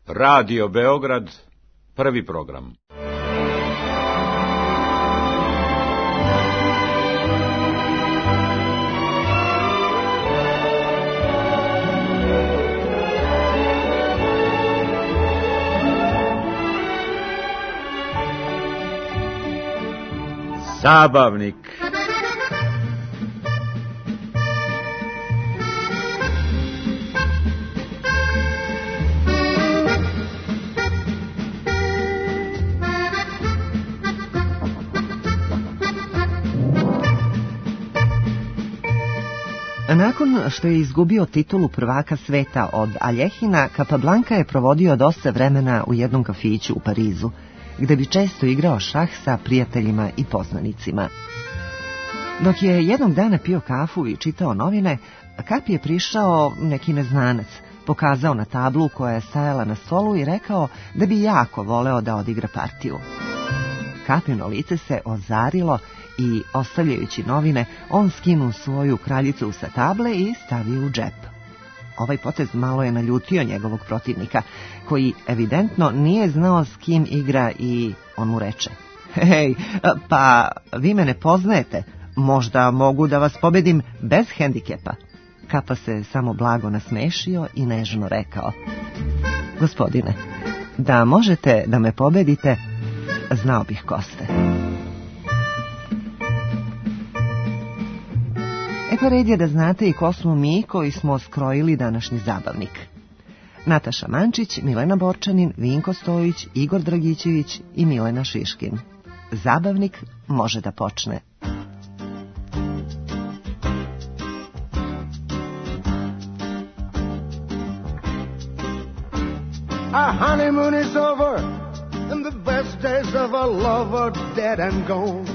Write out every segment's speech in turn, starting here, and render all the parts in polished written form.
Radio Beograd, prvi program. Zabavnik. Nakon što je izgubio titulu prvaka sveta od Aljehina, Capablanca je provodio dosta vremena u jednom kafiću u Parizu, gde bi često igrao šah sa prijateljima i poznanicima. Dok je jednog dana pio kafu i čitao novine, Cap je prišao neki neznanac, pokazao na tablu koja je stajala na stolu i rekao da bi jako voleo da odigra partiju. Capino lice se ozarilo i, ostavljajući novine, on skinuo svoju kraljicu sa table i stavio u džep. Ovaj potez malo je naljutio njegovog protivnika, koji evidentno nije znao s kim igra, i on mu reče: "Hej, pa vi me ne poznajete, možda mogu da vas pobedim bez hendikepa." Capa se samo blago nasmešio i nežno rekao: "Gospodine, da možete da me pobedite, znao bih ko ste." E pa red je da znate i ko smo mi koji smo skrojili današnji zabavnik. Nataša Mančić, Milena Borčanin, Vinko Stojić, Igor Dragićević i Milena Šiškin. Zabavnik može da počne. Our honeymoon is over, and the best days of our love are dead and gone.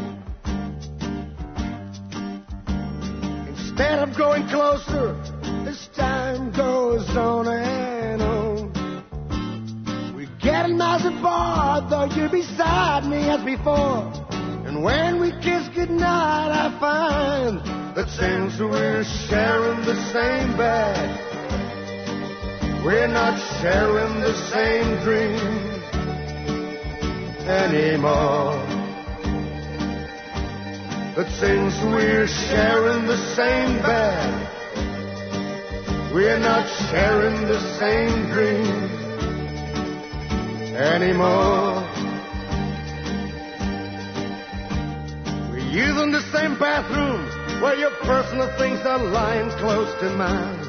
Instead of going closer, as time goes on and on, we're getting miles apart, though you're beside me as before. And when we kiss goodnight, I find that since we're sharing the same bed, we're not sharing the same dreams anymore. But since we're sharing the same bed, we're not sharing the same dreams anymore. We're using the same bathroom where your personal things are lying close to mine.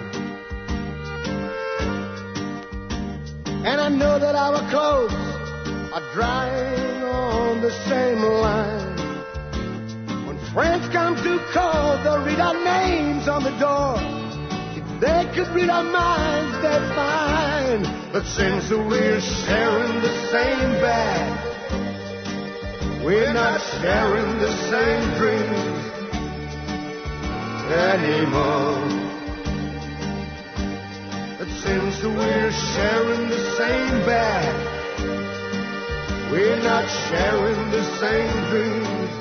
And I know that our clothes are drying on the same line. When friends come to call, they'll read our names on the door. If they could read our minds, they'd find that since we're sharing the same bed, we're not sharing the same dreams anymore. Since we're sharing the same bed, we're not sharing the same dreams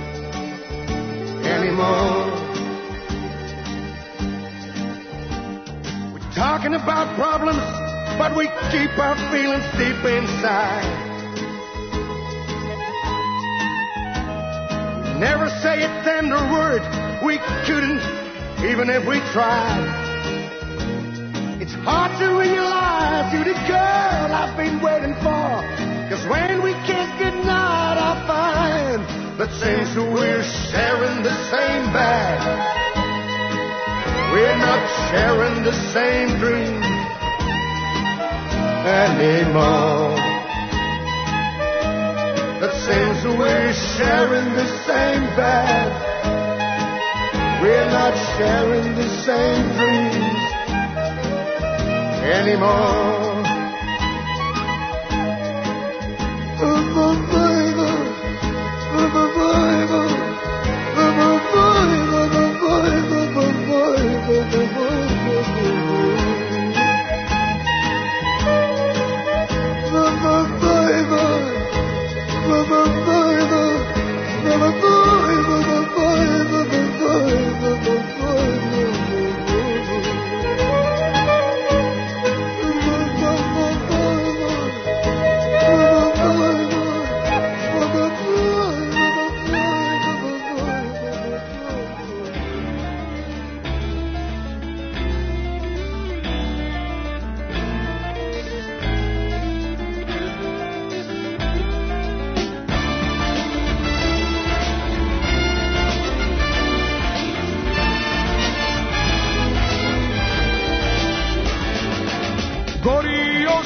anymore. We're talking about problems, but we keep our feelings deep inside. We never say a tender word, we couldn't, even if we tried. It's hard to realize you're the girl I've been waiting for. 'Cause when we kiss goodnight, I find that since we're sharing the same bed, we're not sharing the same dream anymore. That since we're sharing the same bed, we're not sharing the same dreams anymore.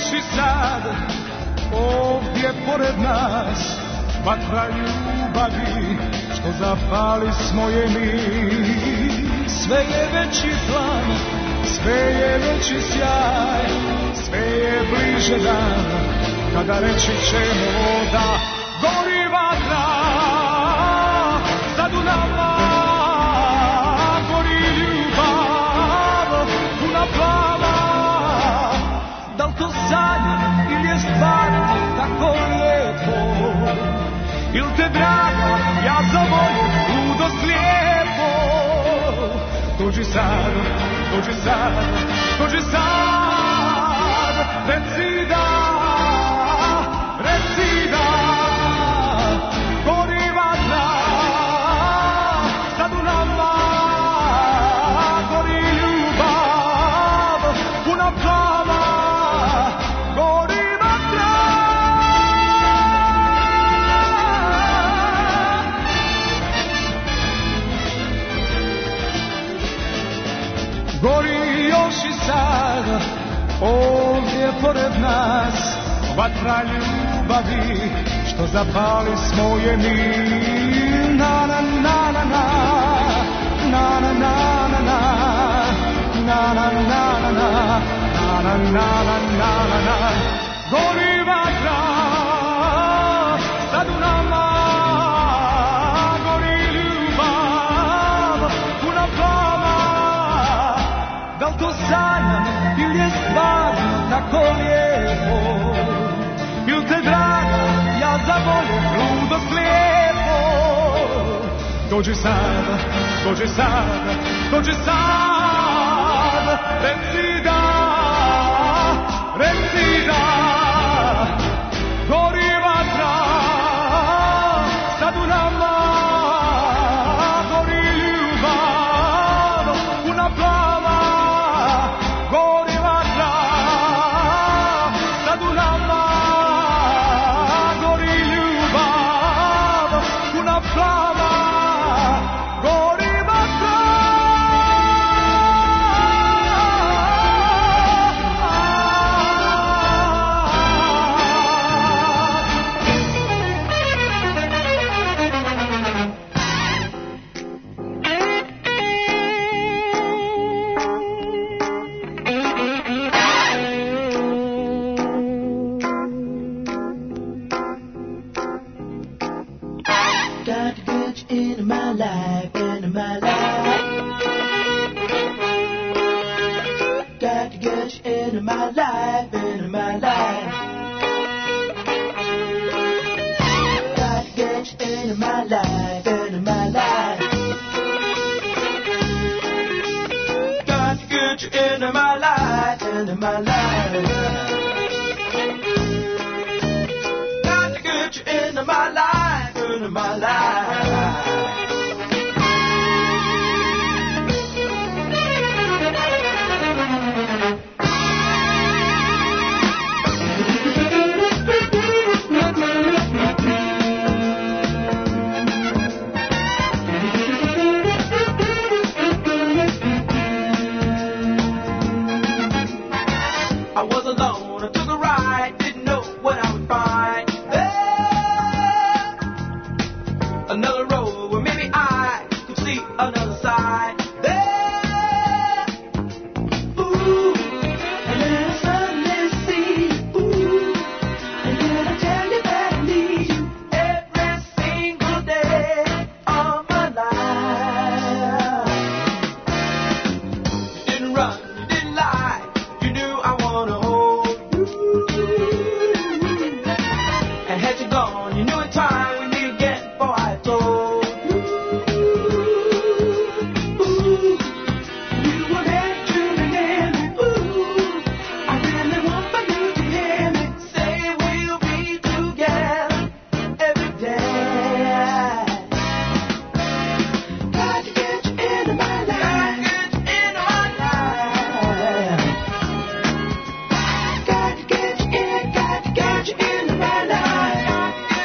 još i sad ovdje pored nas vatra ljubavi što zapali smo je mi. Sve je veći plan, sve je veći sjaj, sve je bliže dan kada reći ćemo da gori vatra sad u nama, gori ljubav puna plava. Da li to sanjam ili je stvarno tako lijepo, il te draga ja zavolim ludo slijepo. Dođi sad, dođi sad, dođi sad, reci da, reci da, gori vatra sad u nama, gori ljubav puna plava, gori vatra. Gori još i sad ovdje pored nas vatra ljubavi što zapali smo je mi. Na na na na na na na na na na na na na na na na na. Gori vatra sad u nama, gori ljubav puna plava. Da li to sanjam ili je stvarno tako lijepo, il te draga ja zavolim ludo slijepo. Dođi sad, dođi sad, dođi sad, reci da, reci da, gori vatra sad u nama, gori ljubav puna plava. Gori vatra sad u nama, gori ljubav puna plava, gori vatra. Got to get you into my life, into my life. Got to get you into my life, into my life. Got to get you into my life, into my life. Got to get you into my life, into my life. Got to get you into my life, into my life. I was alone, I took a ride, didn't know what I would find there. Another road where maybe I could see another side there. Ooh, and then I suddenly see you. Ooh, and then I tell you that I need you every single day of my life. You didn't run, you didn't lie. You knew I wanna hold you. And had you gone, you knew in time we'd meet again before I told you. Ooh, you were meant to be near me. Ooh, I really want for you to hear me say we'll be together every day. Got to get you into my life. Got to get you into my life. Got to get you into my life.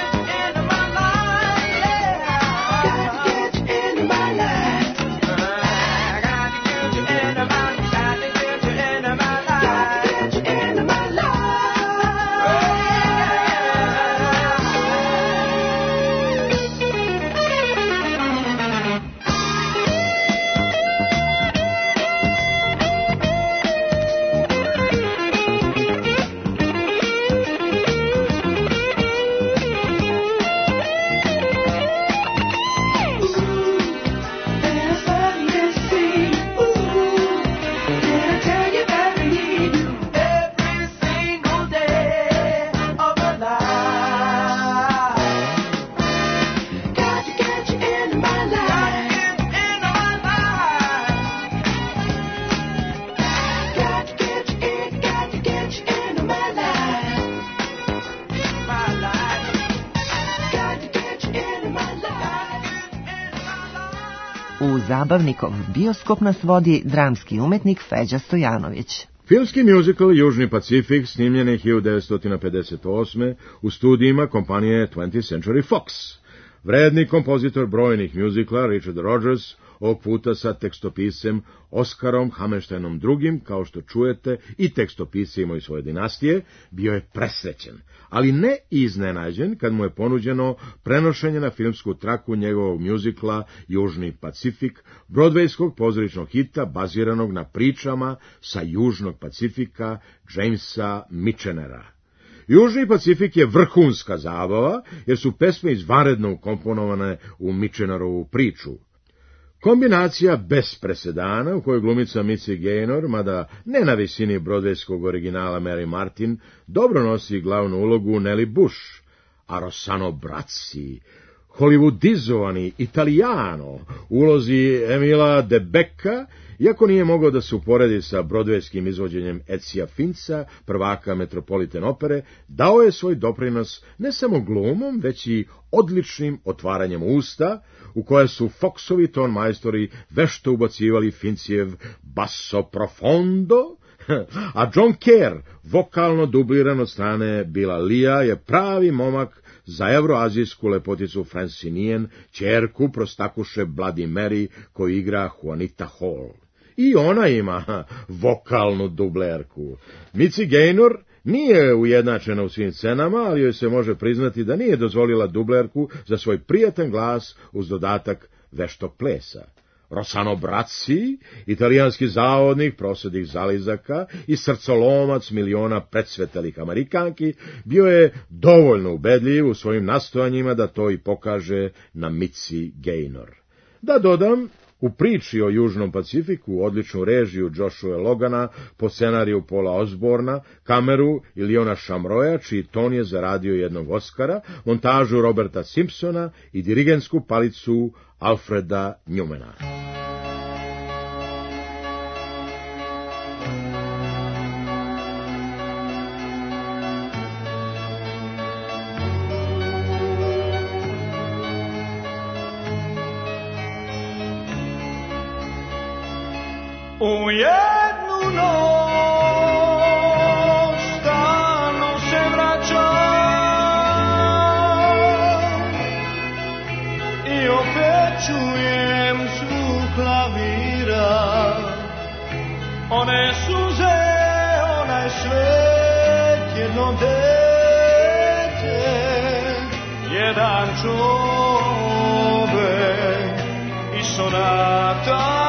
U zabavnikov bioskop nas vodi dramski umetnik Feđa Stojanović. Filmski muzikal Južni Pacifik snimljen je 1958. u studijima kompanije 20th Century Fox. Vredni kompozitor brojnih muzikla Richard Rodgers, ovog puta sa tekstopisem Oskarom Hammersteinom II, kao što čujete, i tekstopisima iz svoje dinastije, bio je presrećen, ali ne iznenađen kad mu je ponuđeno prenošenje na filmsku traku njegovog muzikla Južni Pacifik, brodvejskog pozorišnog hita baziranog na pričama sa Južnog Pacifika Jamesa Mitchenera. Južni Pacifik je vrhunska zabava, jer su pesme izvanredno ukomponovane u Mitchenerovu priču. Kombinacija bez presedana, u kojoj glumica Mitzi Gaynor, mada ne na visini brodvejskog originala Mary Martin, dobro nosi glavnu ulogu Nellie Bush, a Rossano Brazzi, hollywoodizovani Italijano, ulozi Emila De Becca, iako nije mogao da se uporedi sa brodvejskim izvođenjem Ezia Finca, prvaka Metropolitan opere, dao je svoj doprinos ne samo glumom, već i odličnim otvaranjem usta, u koje su Foxovi tonmajstori vešto ubacivali Fincijev basso profondo, a John Kerr, vokalno dubliran od strane Billa Lee-a, je pravi momak za evroazijsku lepoticu Francine, ćerku prostakuše Bloody Mary, koju igra Juanita Hall. I ona ima vokalnu dublerku. Mitzi Gaynor nije ujednačena u svim scenama, ali joj se može priznati da nije dozvolila dublerku za svoj prijatan glas uz dodatak veštog plesa. Rossano Brazzi, italijanski zavodnik prosjedih zalizaka i srcolomac miliona predsvetelih Amerikanki, bio je dovoljno ubedljiv u svojim nastojanjima da to i pokaže na Mitzi Gaynor. Da dodam, u priči o Južnom Pacifiku odličnu režiju Joshua Logana po scenariju Paula Osborna, kameru Iliona Shamroya, čiji ton je zaradio jednog Oscara, montažu Roberta Simpsona i dirigentsku palicu Alfreda Newmana. U jednu noć stalno se vraćam i opet čujem zvuk klavira, one suze, onaj svet, jedno dete, jedan čovek i sonata.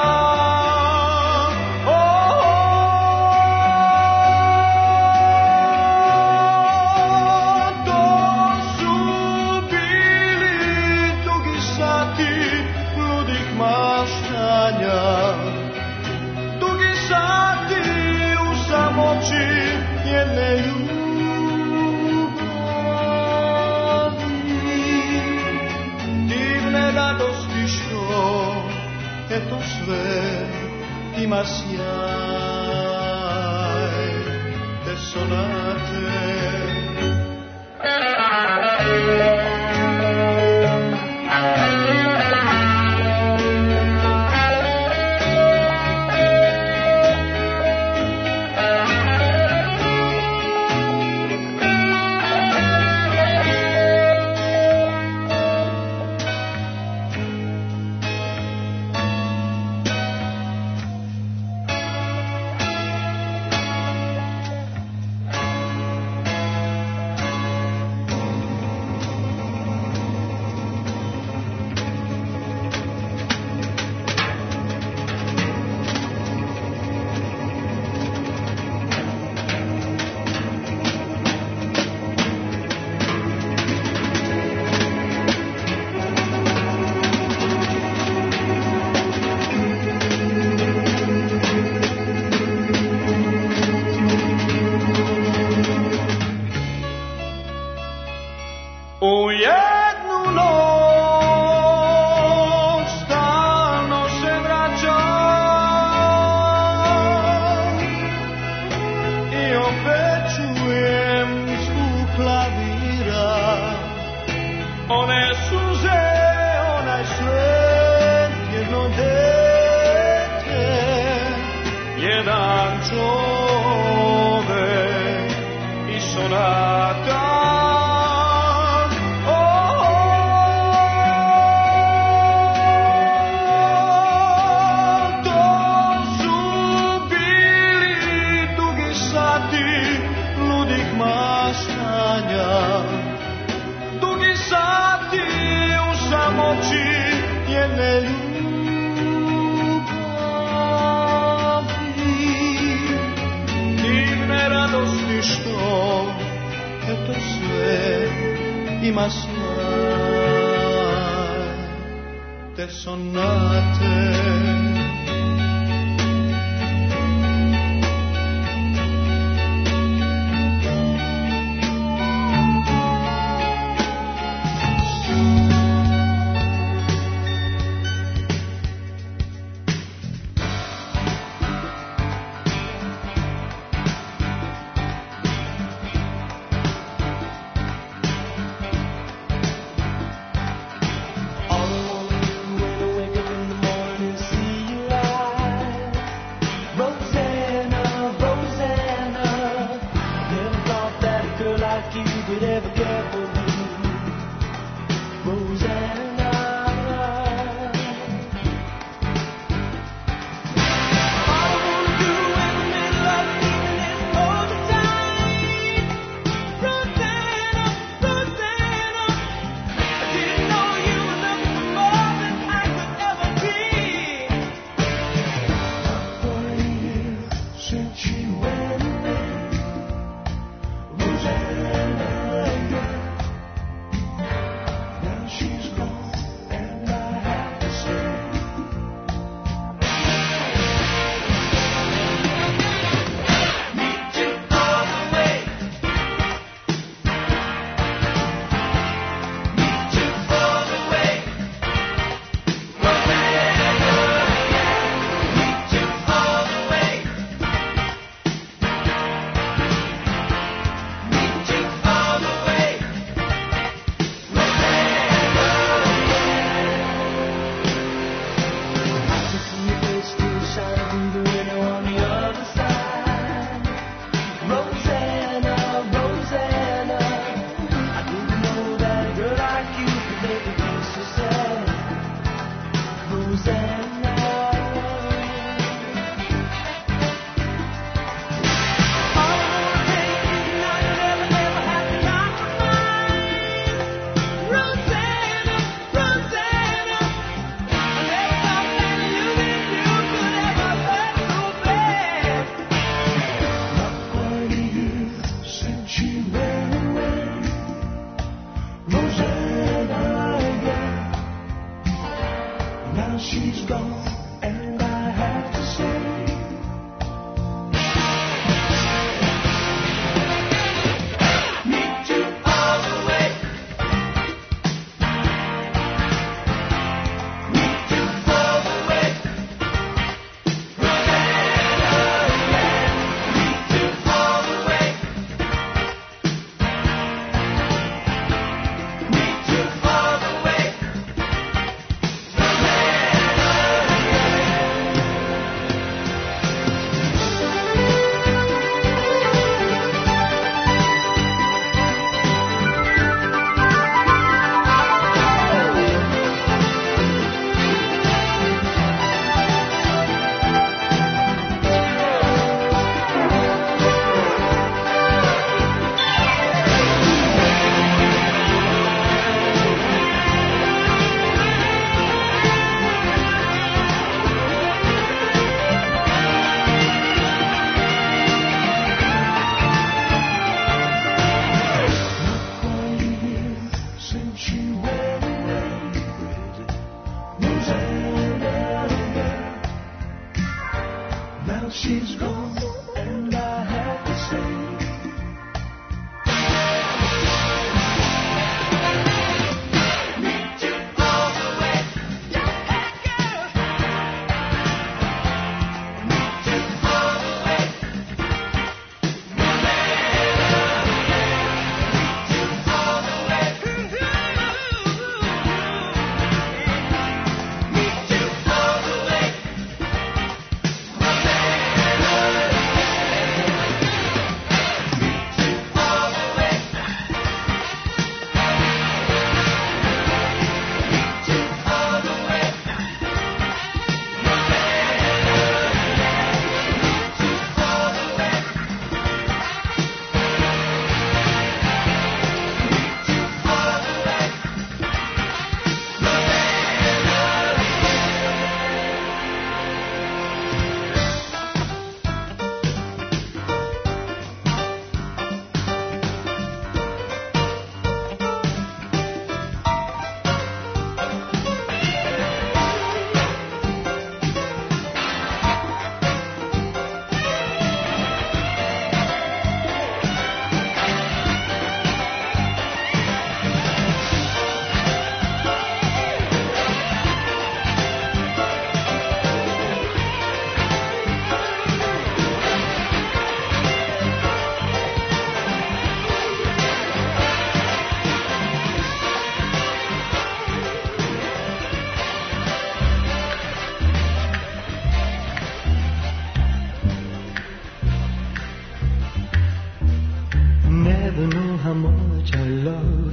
Dugi sati u samoći jedne ljubavi, divne radosti što eto sve ima sjaj te sonate. One suze, onaj svet, jedno dete. sonata. Dugi sati u samoći jedne ljubavi, divne radosti što eto sve ima sjaj te sonate.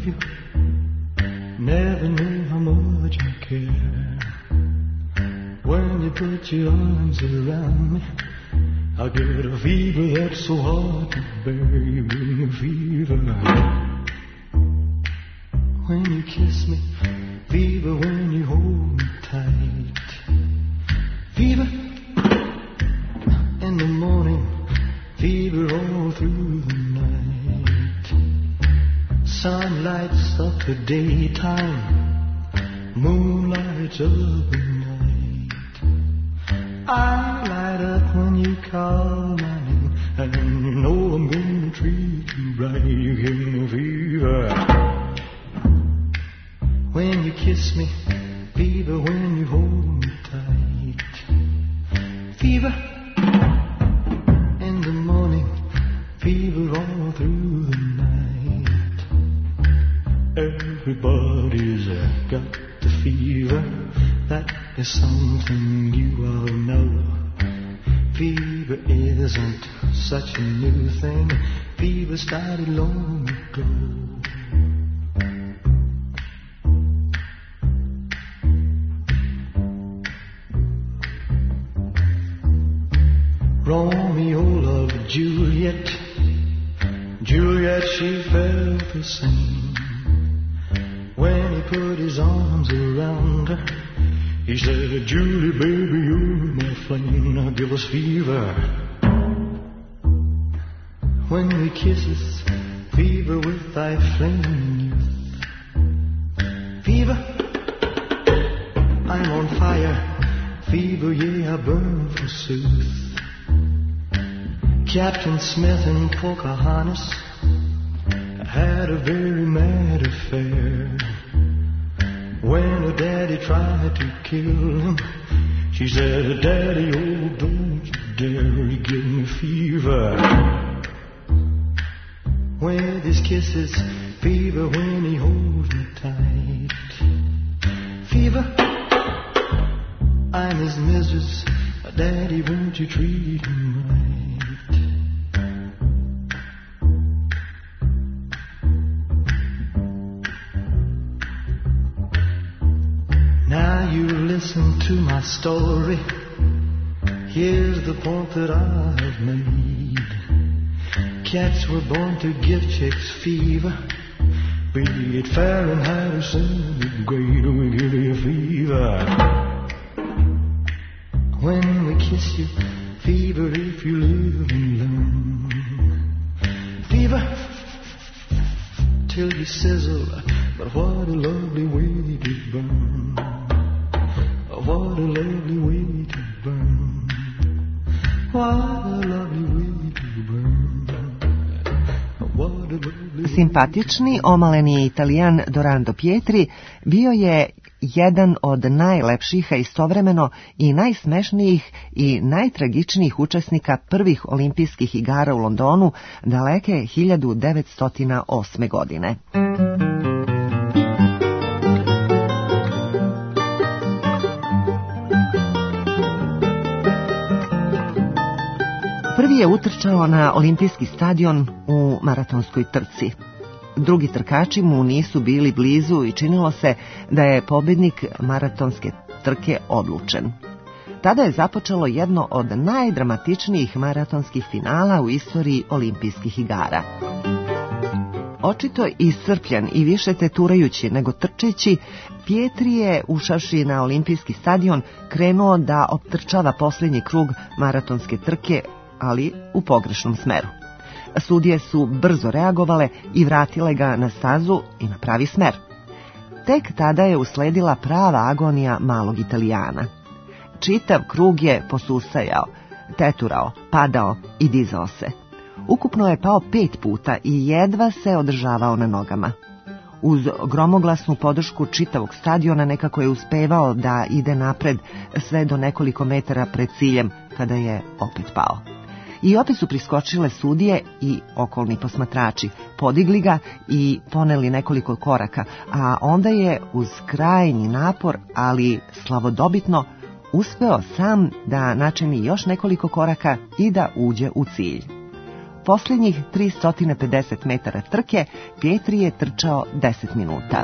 you. Never knew how much I care. When you put your arms around me, I get a fever that's so hard to bear. You give me fever when you kiss me, fever when you hold me tight, fever in the morning, fever all through the night. Sun lights up the daytime, moon lights up the night. I light up when you call my name, and you know I'm gonna treat you right. You give me fever when you kiss me, fever when you hold me tight, fever in the morning, fever all through the night. Everybody's got the fever, that is something you all know. Fever isn't such a new thing, fever started long ago. Romeo loved Juliet, Juliet she felt the same. When he put his arms around her, he said, Julie, baby, you're my flame, now give us fever. When we kisses, fever with thy flaming youth. Fever, I'm on fire, fever, yeah, I burn forsooth. Captain Smith and Pocahontas had a very mad affair. When her daddy tried to kill him, she said, Daddy, oh, don't you dare, he give me fever. With his kisses, fever when he holds me tight. Fever, I'm his mistress, Daddy, won't you treat him right? Now you listen to my story. Here's the point that I've made. Cats were born to give chicks fever. Be it Fahrenheit or centigrade, we give you fever. When we kiss you, fever if you live and learn. Fever till you sizzle, but what a lovely way to burn. What a lovely way to burn. What a lovely way to burn. What a lovely. Simpatični, omaleni Italijan Dorando Pietri bio je jedan od najlepših, a istovremeno i najsmešnijih i najtragičnijih učesnika prvih olimpijskih igara u Londonu daleke 1908. godine. Prvi je utrčao na olimpijski stadion u maratonskoj trci. Drugi trkači mu nisu bili blizu i činilo se da je pobjednik maratonske trke odlučen. Tada je započelo jedno od najdramatičnijih maratonskih finala u istoriji olimpijskih igara. Očito iscrpljen i više teturajući nego trčeći, Pietri je, ušavši na olimpijski stadion, krenuo da optrčava posljednji krug maratonske trke, ali u pogrešnom smeru. Sudije su brzo reagovale i vratile ga na stazu i na pravi smer. Tek tada je usledila prava agonija malog Italijana. Čitav krug je posustajao, teturao, padao i dizao se. Ukupno je pao 5 puta i jedva se održavao na nogama. Uz gromoglasnu podršku čitavog stadiona nekako je uspevao da ide napred sve do nekoliko metara pred ciljem kada je opet pao. I opet su priskočile sudije i okolni posmatrači, podigli ga i poneli nekoliko koraka, a onda je uz krajnji napor, ali slavodobitno, uspeo sam da načini još nekoliko koraka i da uđe u cilj. posljednjih 350 metara trke Pietri je trčao 10 minuta.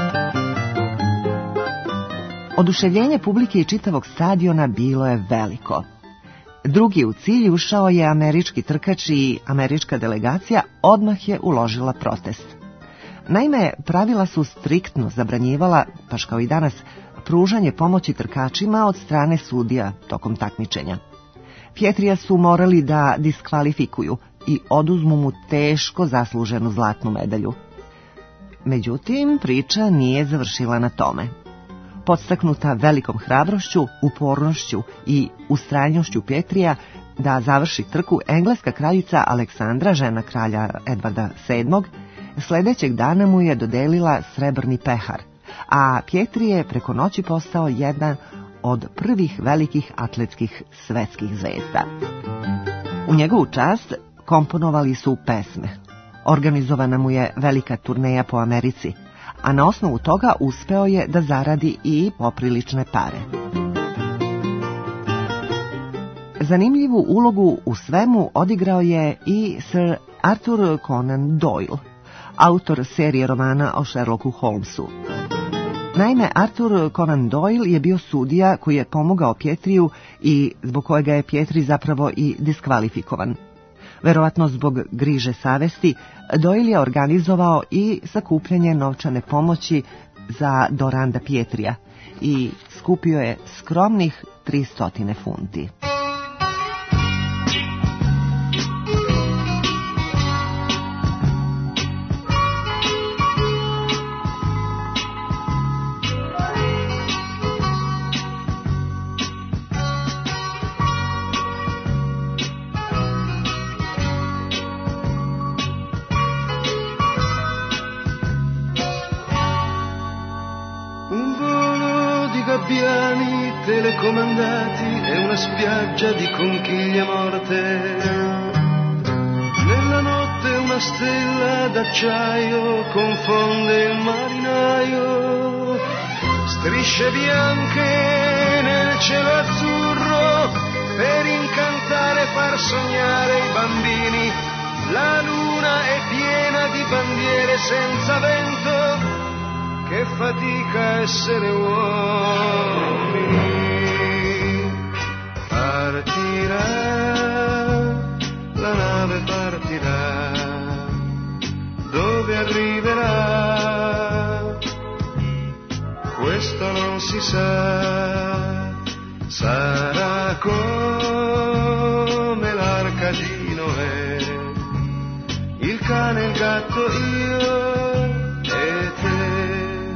Oduševljenje publike i čitavog stadiona bilo je veliko. Drugi u cilj ušao je američki trkač i američka delegacija odmah je uložila protest. Naime, pravila su striktno zabranjivala, baš kao i danas, pružanje pomoći trkačima od strane sudija tokom takmičenja. Pietrija su morali da diskvalifikuju i oduzmu mu teško zasluženu zlatnu medalju. Međutim, priča nije završila na tome. Podstaknuta velikom hrabrošću, upornošću i ustrajnošću Pietrija da završi trku, engleska kraljica Aleksandra, žena kralja Edvarda VII, sljedećeg dana mu je dodelila srebrni pehar, a Pietri je preko noći postao jedan od prvih velikih atletskih svetskih zvezda. U njegovu čast komponovali su pesme. Organizovana mu je velika turneja po Americi, a na osnovu toga uspeo je da zaradi i poprilične pare. Zanimljivu ulogu u svemu odigrao je i Sir Arthur Conan Doyle, autor serije romana o Sherlocku Holmesu. Naime, Arthur Conan Doyle je bio sudija koji je pomogao Pietriju i zbog kojega je Pietri zapravo i diskvalifikovan. Verovatno zbog griže savesti, Doyle je organizovao i sakupljanje novčane pomoći za Doranda Pietrija i skupio je skromnih 300 funti. Telecomandati e una spiaggia di conchiglie morte. Nella notte una stella d'acciaio confonde il marinaio. Strisce bianche nel cielo azzurro per incantare e far sognare i bambini. La luna è piena di bandiere senza vento. Che fatica essere uomini. Partirà, la nave partirà, dove arriverà, questo non si sa, sarà come l'arca di Noè, il cane, il gatto, io e te.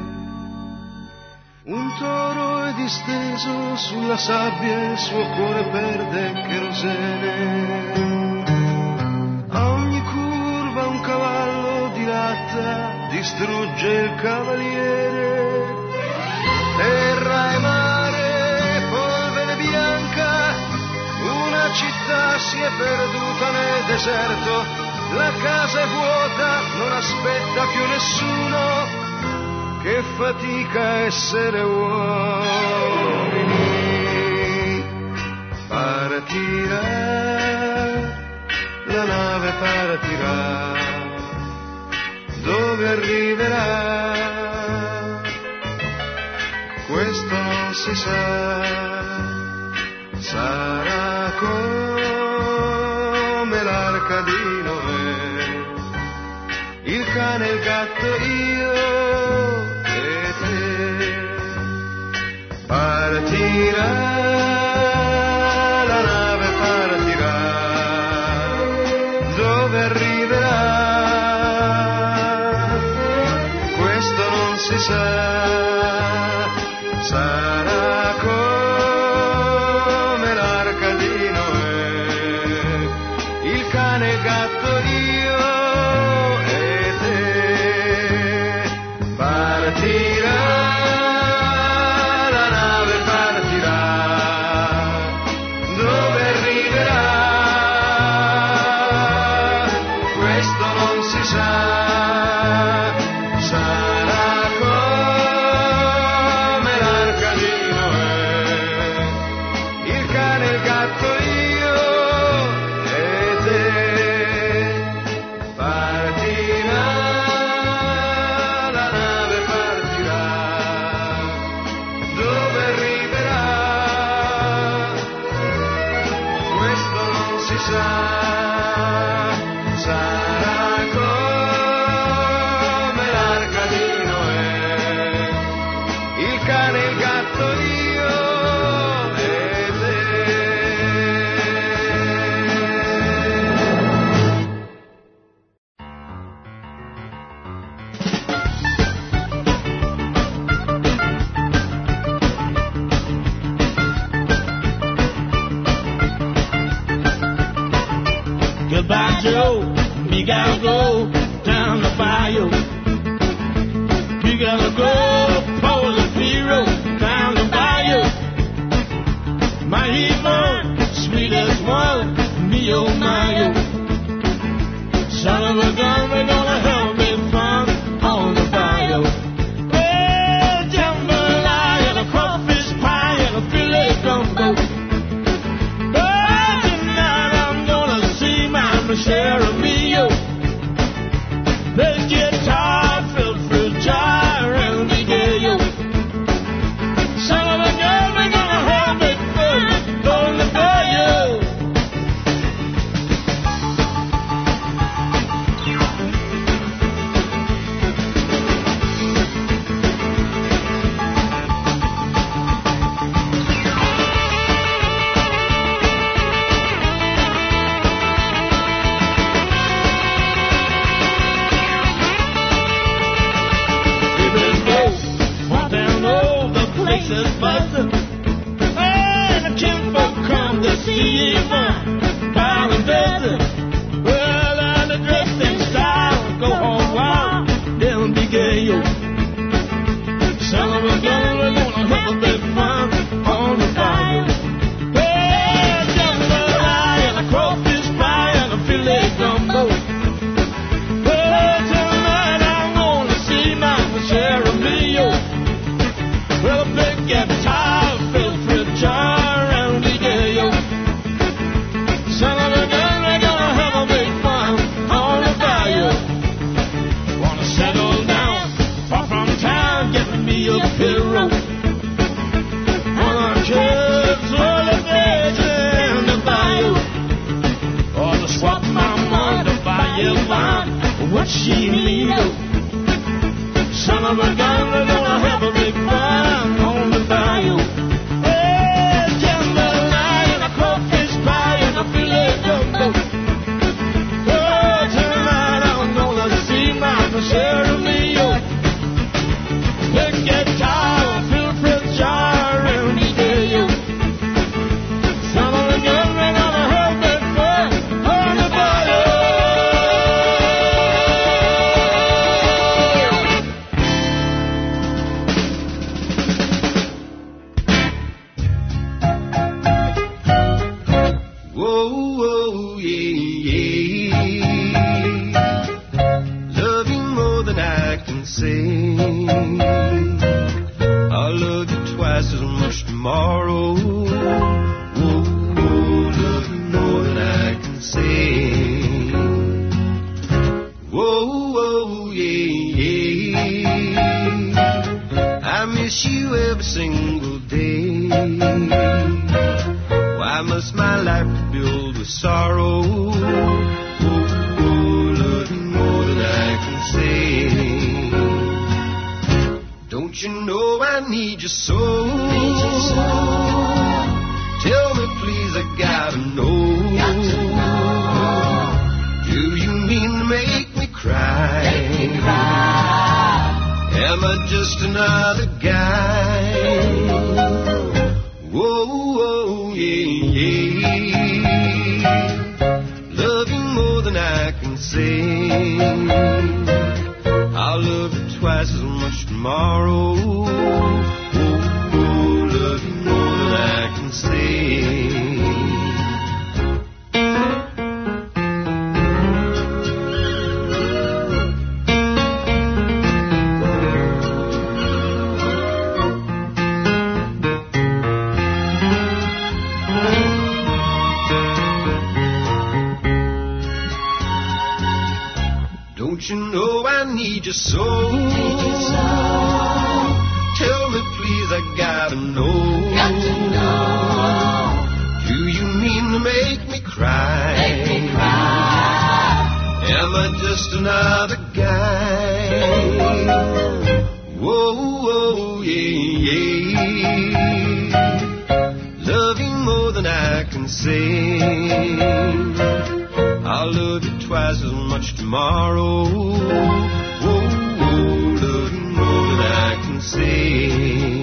Un toro è disteso sulla sabbia, il suo cuore perde kerosene. A ogni curva un cavallo dilatta, distrugge il cavaliere. Terra e mare, polvere bianca, una città si è perduta nel deserto. La casa è vuota, non aspetta più nessuno. Che fatica essere uomini. Partirà, la nave partirà, dove arriverà, questo non si sa, sarà come l'arca di Noè, il cane, il gatto, io. Partirà, la nave partirà, dove arriverà, questo non si sa, sarà come l'arca di Noè, il cane, il gatto, io e te. Partirà. Sarà come gotta go down the bayou. You gotta go pull the hero down the bayou. My Yvonne, sweet as one, me oh my oh. Son of a gun, we're gonna have me fun on the bayou. Well, jambalaya and a crawfish pie and a filet gumbo. But tonight I'm gonna see my share of me oh. The guitar filled through jar and the gay oh. Son of a gun, we're gonna have me fun on the bayou. Buzzing, and the kinfolk come to see Yvonne, while and buzzing. Well, and the dressing style go on wild, they'll be gay, yo. Son of a gun, we're gonna have a big fun on the fire. Well, jambalaya and a crawfish pie and a filet gumbo. Well, tonight I'm gonna see my share of me, yo. Well, a big guitar filled through a jar and the gay-o. Son of a gun, we're gonna have a big fun on the bayou. Wanna settle down, far from town, get me a hero. Wanna kids all the days in the bayou. Or to swap my mom to buy Yvonne what she needs. Son of a gun, we're gonna have a big fun on the bayou. Hey, jambalaya and a crawfish pie and a filet gumbo. Oh, tonight I'm gonna see my share of me, yo. The guitar filled with jar and the yo. Son of a gun, we're gonna have big fun on the bayou. I'll love you twice as much tomorrow. Whoa, love you more than I can say. Whoa, yeah. I miss you every single day. Why must my life be filled with sorrow? Love you more than I can say. Don't you know I need you so? Tell me please, I gotta know. Do you mean to make me cry? Am I just another guy? Whoa, yeah. Love you more than I can say. I'll love you twice as much tomorrow. Love you more than I can say. Don't you know I need you so? Tell me please, I gotta know. Do you mean to make me cry? Am I just another guy? Whoa, yeah. Love you more than I can say. I'll love you twice as much tomorrow. Love you more than I can say.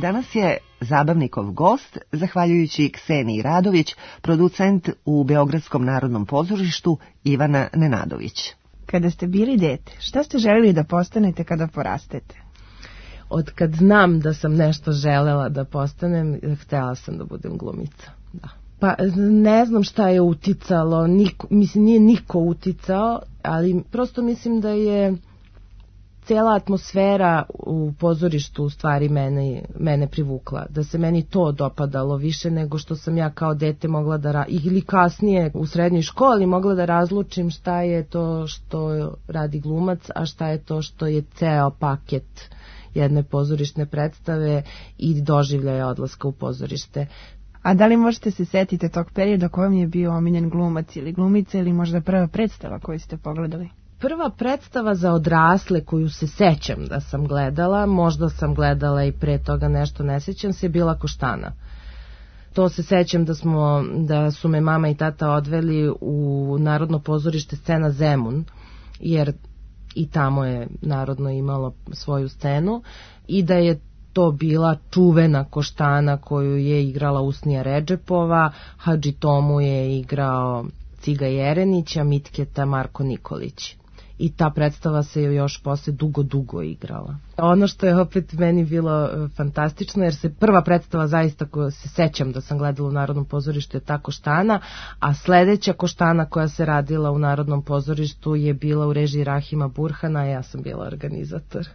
danas je zabavnikov gost, zahvaljujući Kseniji Radović, producent u Beogradskom narodnom pozorištu Ivana Nenadović. Kada ste bili dete, šta ste želeli da postanete kada porastete? Od kad znam da sam nešto želela da postanem, htjela sam da budem glumica. Da. Pa ne znam šta je uticalo, nije niko uticao, ali prosto mislim da je cijela atmosfera u pozorištu u stvari mene privukla, da se meni to dopadalo više nego što sam ja kao dete mogla da ili kasnije u srednjoj školi mogla da razlučim šta je to što radi glumac, a šta je to što je ceo paket jedne pozorišne predstave i doživljaja odlaska u pozorište. A da li možete se setiti tog perioda kojem je bio omiljen glumac ili glumica ili možda prva predstava koju ste pogledali? Prva predstava za odrasle koju se sećam da sam gledala, možda sam gledala i pre toga nešto, ne sećam se, bila Koštana. To se sećam da su me mama i tata odveli u Narodno pozorište Scena Zemun, jer i tamo je Narodno imalo svoju scenu i da je to bila čuvena Koštana koju je igrala Usnija Redžepova, Hadži Tomu je igrao Ciga Jerenić, a Mitketa Marko Nikolić. I ta predstava se još posle dugo igrala. Ono što je opet meni bilo fantastično, jer se prva predstava zaista koju se sećam da sam gledala u Narodnom pozorištu je ta Koštana, a sledeća Koštana koja se radila u Narodnom pozorištu je bila u režiji Rahima Burhana, a ja sam bila organizator.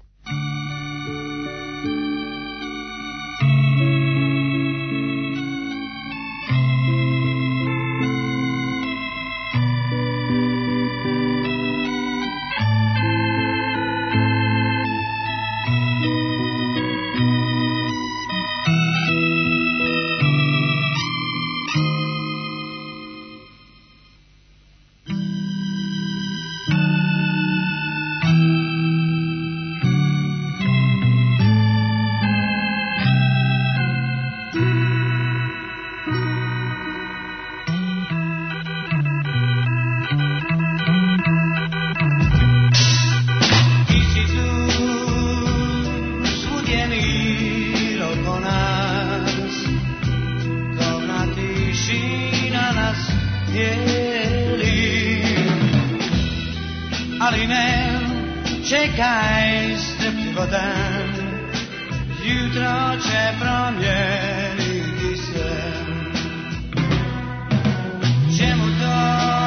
Ali ne čekaj strpljivo dan, jutro će promijeniti sve. Čemu to,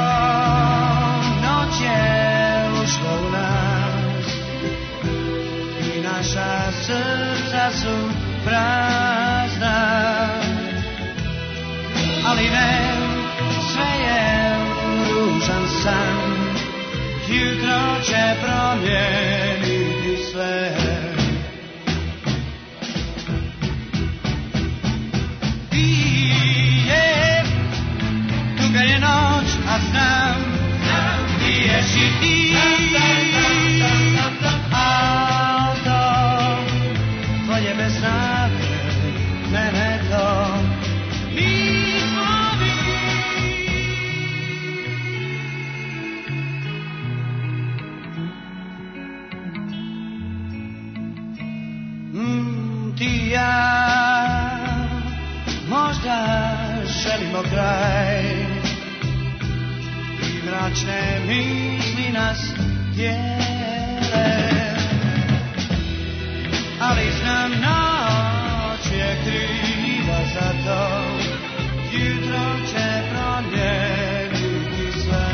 noć je ušla u nas i naša srca su prazna. Ali ne, sve je ružan san, jutro će promijeniti sve. Ti je, tu kad je noć, a znam, ti ješ i ti. Auto, tvoje bez snage, mene to. Ti ja možda želimo kraj i mračne misli nas tijele, ali znam noć je kriva za to, jutro će promijeniti sve.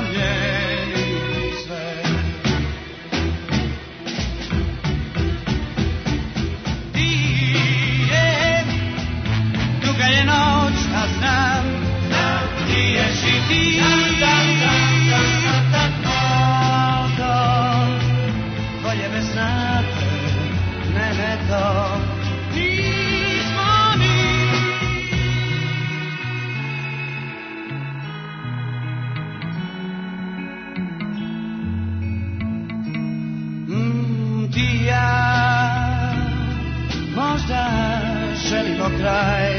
promijeni sve. Duga je noć, a znam ti ješ i ti. Bolje bez znate, ne to nismo mi. Ti i ja možda želimo kraj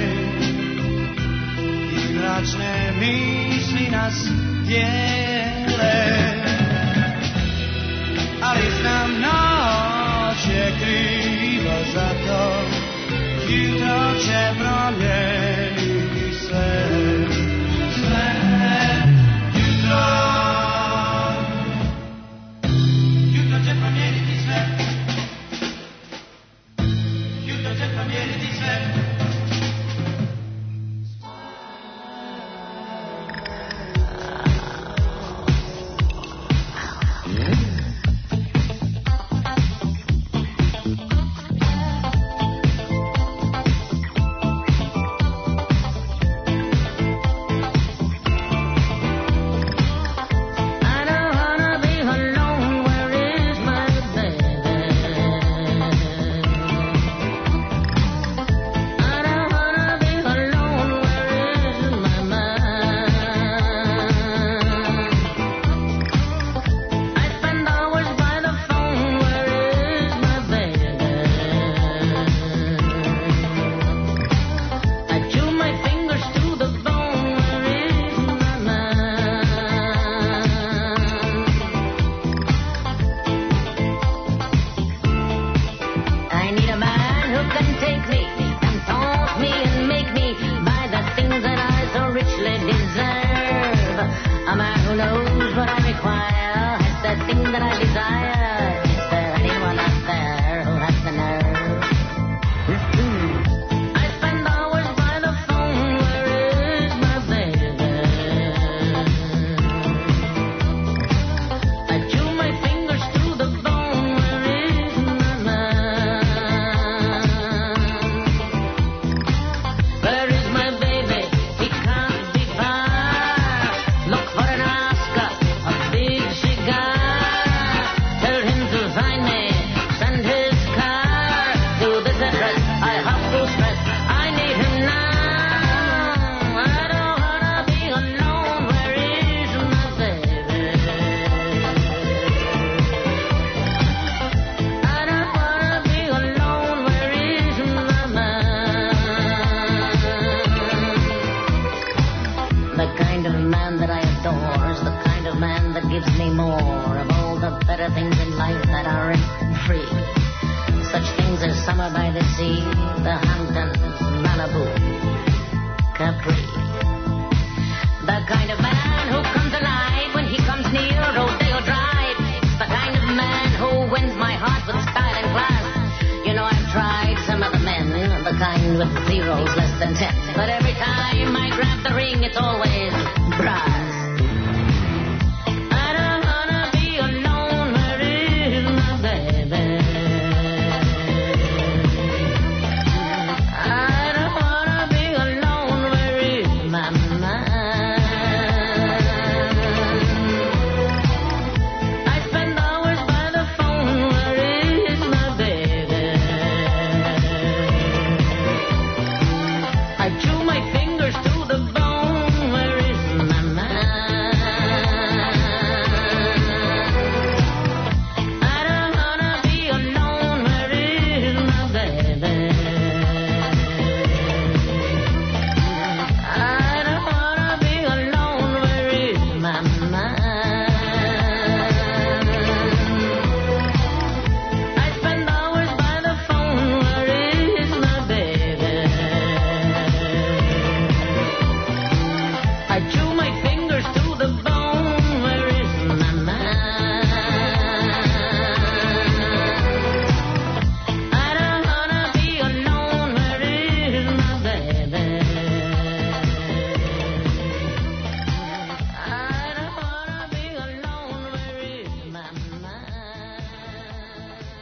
i mračne misli nas dijele, ali znam noć je kriva za to, jutro će promijeniti sve, sve, jutro će promijeniti sve, jutro će promijeniti sve. I chew my fingers to the bone. Where is my mind?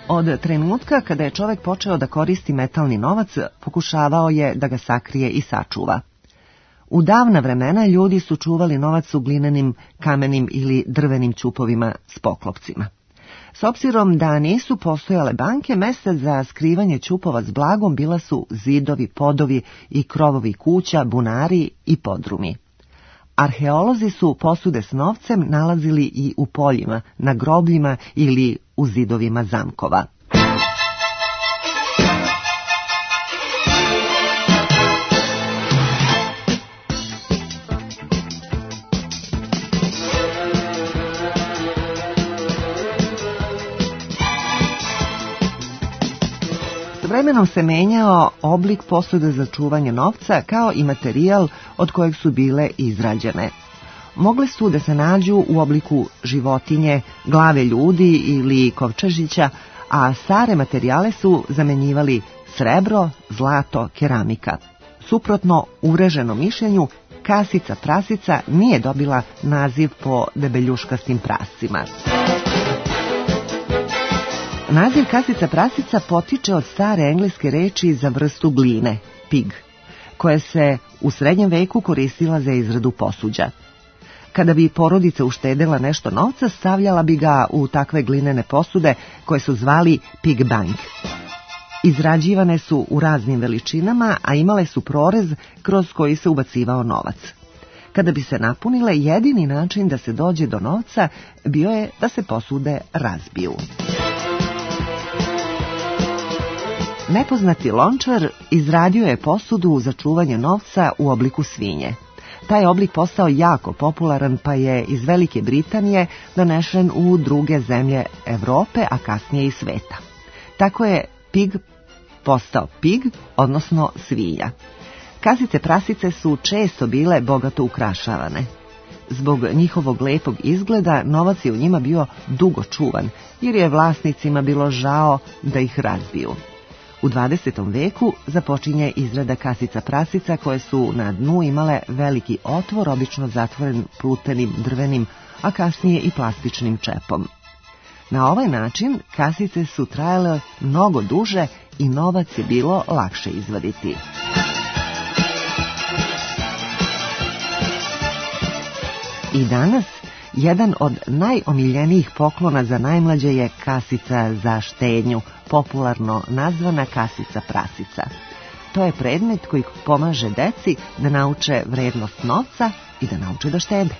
Od trenutka kada je čovjek počeo da koristi metalni novac, pokušavao je da ga sakrije i sačuva. U davna vremena ljudi su čuvali novac u glinenim, kamenim ili drvenim ćupovima s poklopcima. S obzirom da nisu postojale banke, mjesta za skrivanje ćupova s blagom bila su zidovi, podovi i krovovi kuća, bunari i podrumi. Arheolozi su posude s novcem nalazili i u poljima, na grobljima ili u zidovima zamkova. Vremenom se menjao oblik posude za čuvanje novca kao i materijal od kojeg su bile izrađene. Mogle su da se nađu u obliku životinje, glave ljudi ili kovčežića, a stare materijale su zamenjivali srebro, zlato, keramika. Suprotno uvreženom mišljenju, kasica prasica nije dobila naziv po debeljuškastim prascima. Naziv kasica prasica potiče od stare engleske reči za vrstu gline, pig, koja se u srednjem veku koristila za izradu posuđa. Kada bi porodica uštedela nešto novca, stavljala bi ga u takve glinene posude koje su zvali pig bank. Izrađivane su u raznim veličinama, a imale su prorez kroz koji se ubacivao novac. Kada bi se napunile, jedini način da se dođe do novca bio je da se posude razbiju. Nepoznati lončar izradio je posudu za čuvanje novca u obliku svinje. Taj oblik postao jako popularan, pa je iz Velike Britanije donešen u druge zemlje Evrope, a kasnije i sveta. Tako je pig postao pig, odnosno svinja. Kasice prasice su često bile bogato ukrašavane. Zbog njihovog lepog izgleda, novac je u njima bio dugo čuvan, jer je vlasnicima bilo žao da ih razbiju. U 20. veku započinje izrada kasica prasica koje su na dnu imale veliki otvor, obično zatvoren plutenim drvenim, a kasnije i plastičnim čepom. Na ovaj način kasice su trajale mnogo duže i novac je bilo lakše izvaditi. I danas jedan od najomiljenijih poklona za najmlađe je kasica za štednju, popularno nazvana kasica prasica. To je predmet koji pomaže deci da nauče vrednost novca i da nauče da štede.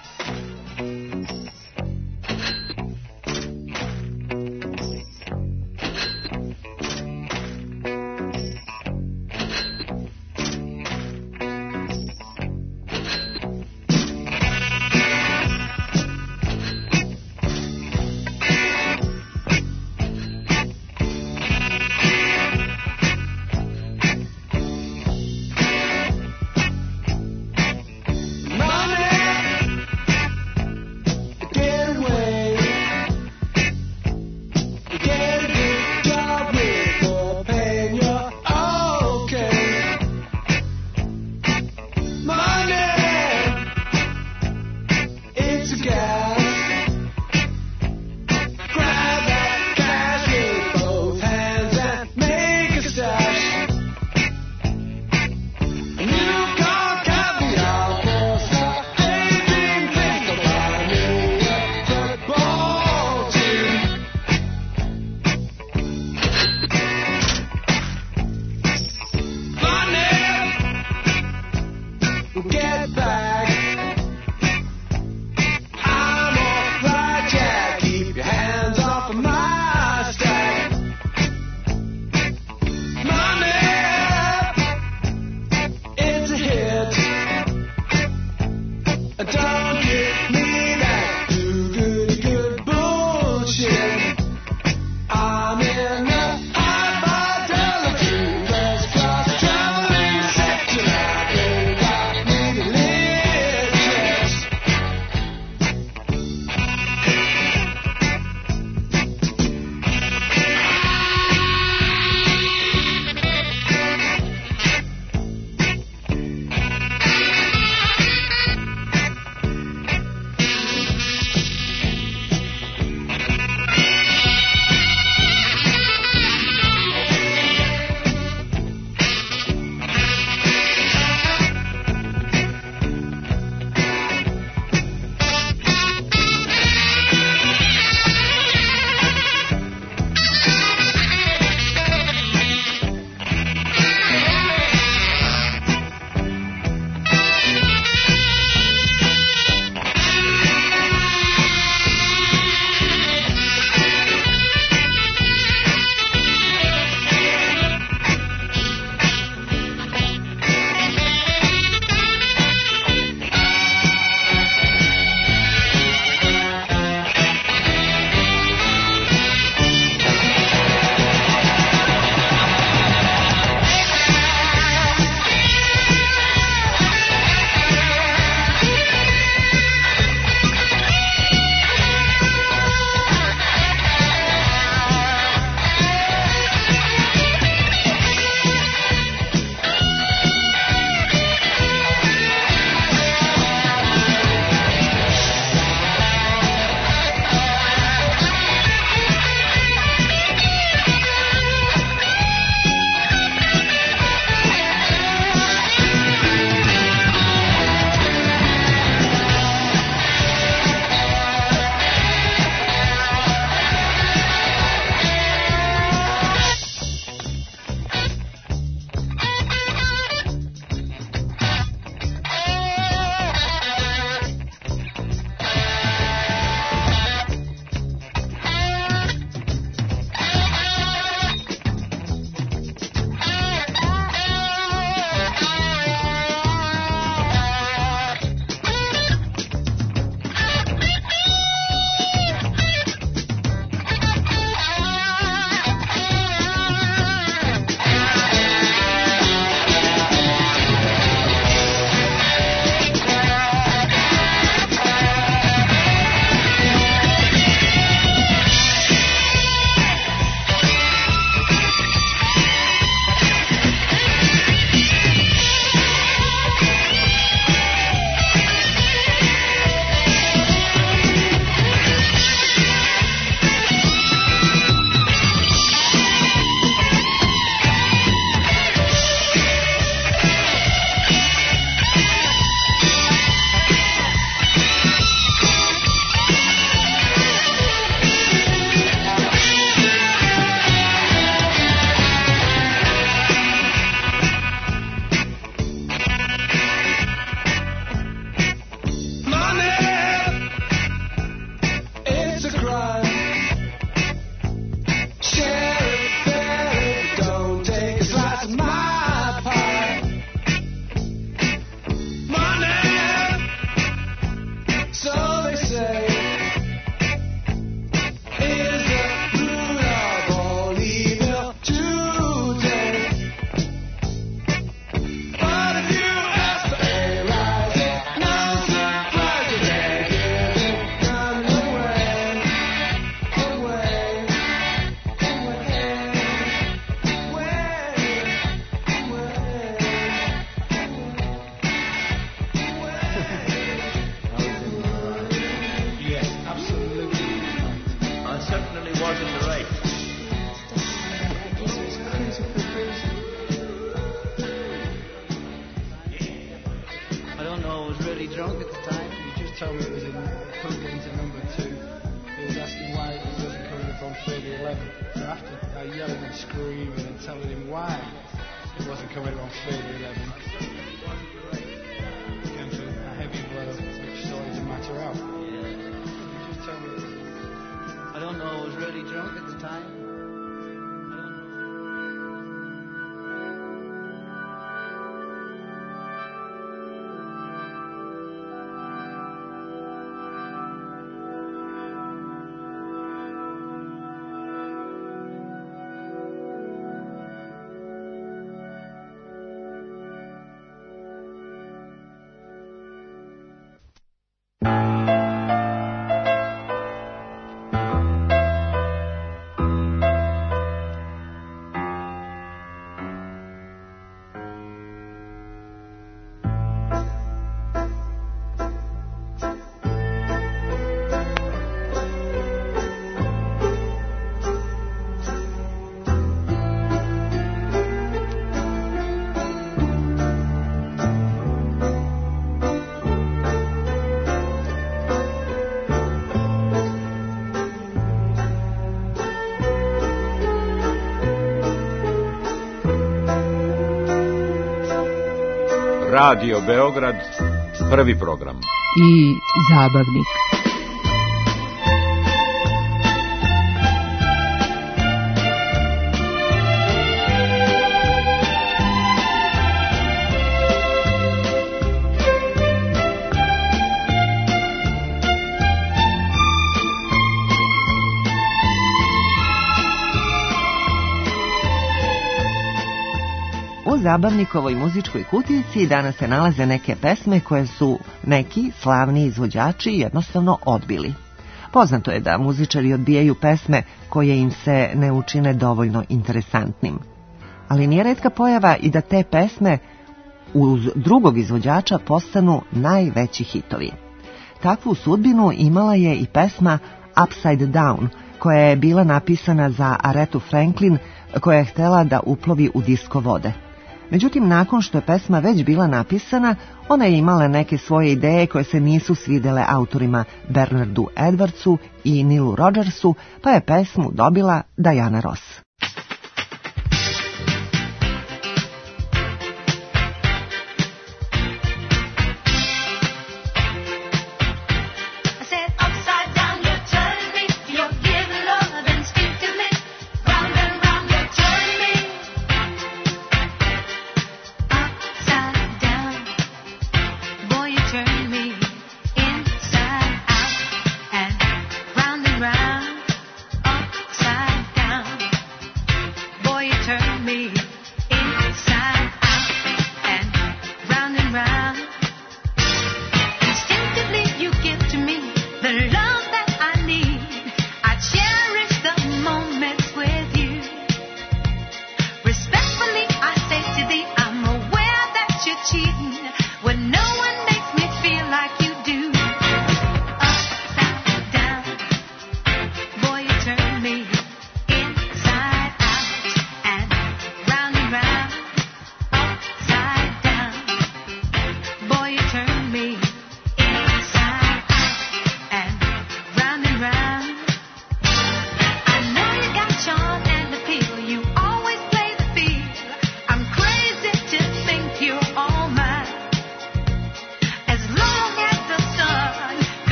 know, I was really drunk at the time. He just told me it was in Punk into number 2. He was asking why it wasn't coming up on 3011. So after yelling and screaming and telling him why it wasn't coming up on 3011, it came to a heavy blow which sorted the matter out. He just told me, I don't know, I was really drunk at the time. Radio Beograd, prvi program. I zabavnik. U zabavnikovoj muzičkoj kutijici danas se nalaze neke pesme koje su neki slavni izvođači jednostavno odbili. Poznato je da muzičari odbijaju pesme koje im se ne učine dovoljno interesantnim. Ali nije retka pojava i da te pesme uz drugog izvođača postanu najveći hitovi. Takvu sudbinu imala je i pesma Upside Down, koja je bila napisana za Arethu Franklin, koja je htjela da uplovi u disko vode. Međutim, nakon što je pesma već bila napisana, ona je imala neke svoje ideje koje se nisu svidjele autorima Bernardu Edwardsu i Nilu Rodgersu, pa je pesmu dobila Diana Ross.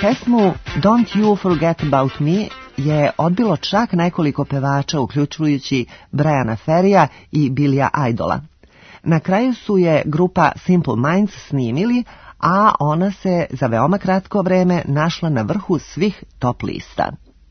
Pesmu Don't You Forget About Me je odbilo čak nekoliko pevača, uključujući Briana Ferrya i Billya Idola. Na kraju su je grupa Simple Minds snimili, a ona se za veoma kratko vreme našla na vrhu svih top lista.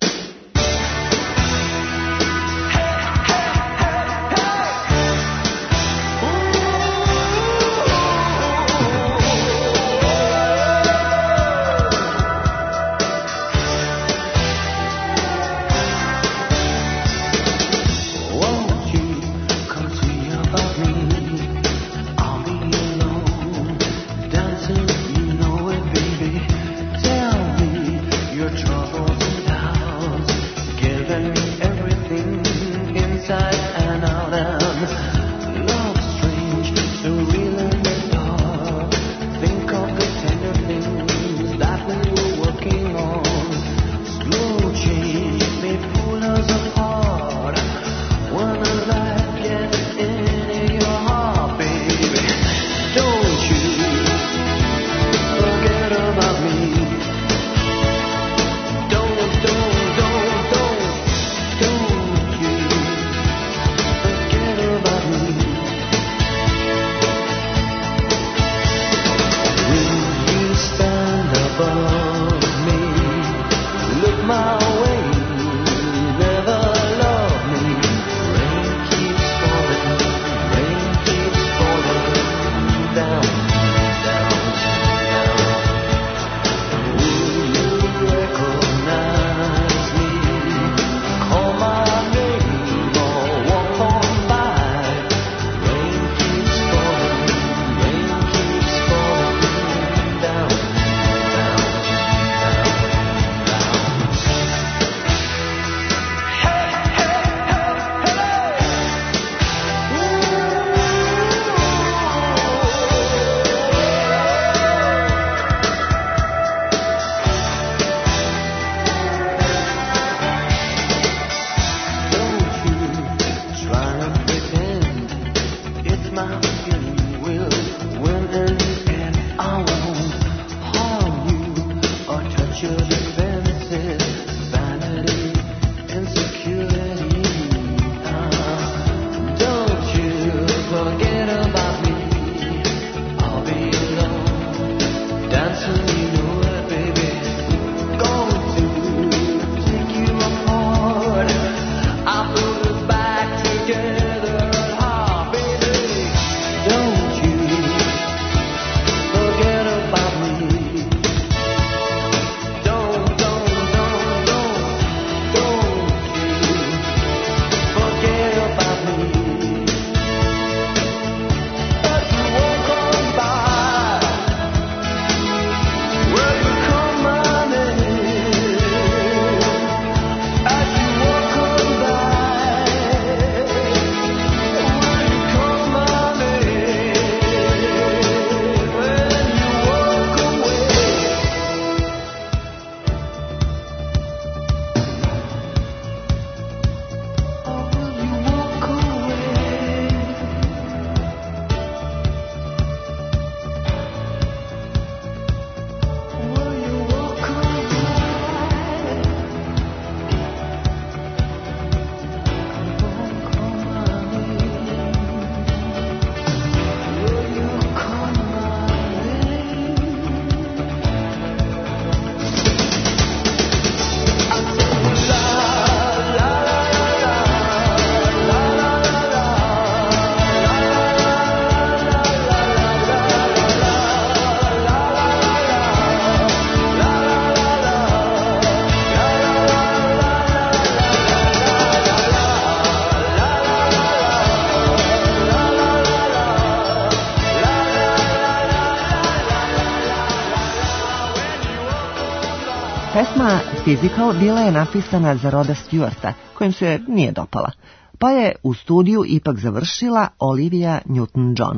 Pesma Physical bila je napisana za Roda Stewarta, kojem se nije dopala, pa je u studiju ipak završila Olivia Newton-John.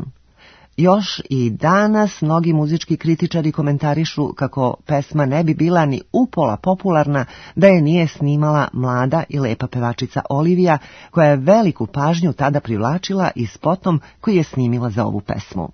Još i danas mnogi muzički kritičari komentarišu kako pesma ne bi bila ni upola popularna da je nije snimala mlada i lepa pevačica Olivia, koja je veliku pažnju tada privlačila i spotom koji je snimila za ovu pesmu.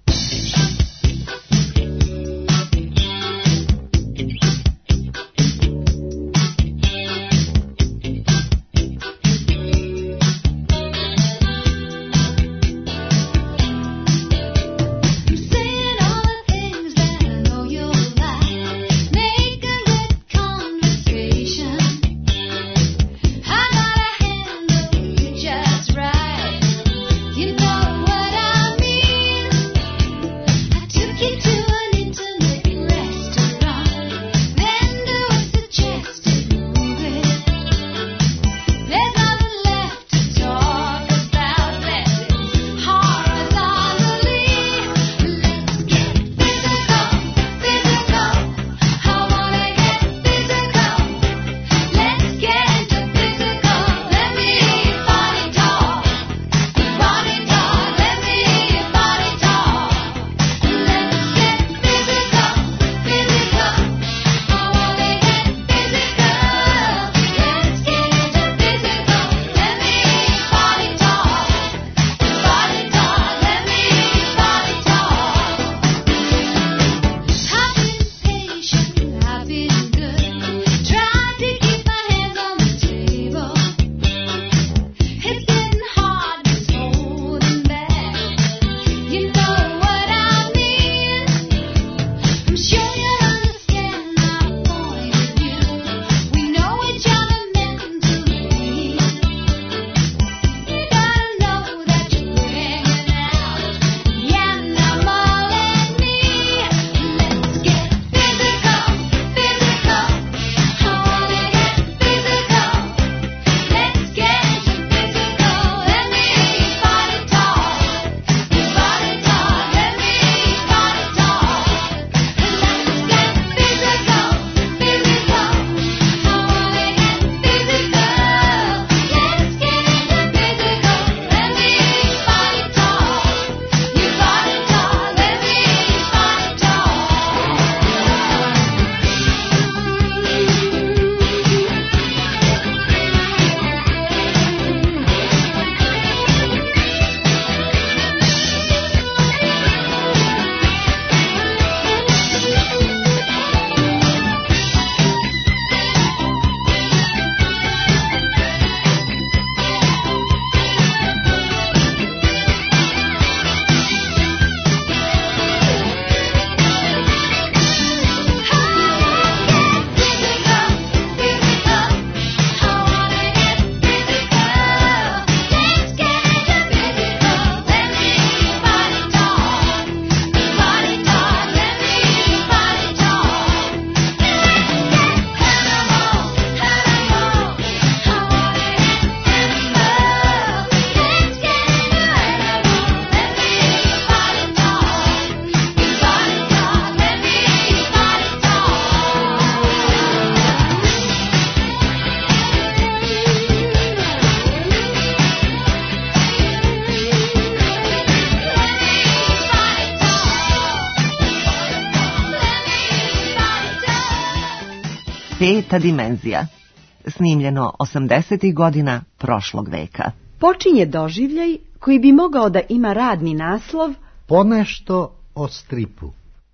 Peta dimenzija. Snimljeno 80. godina prošlog veka. Počinje doživljaj koji bi mogao da ima radni naslov Ponešto o stripu.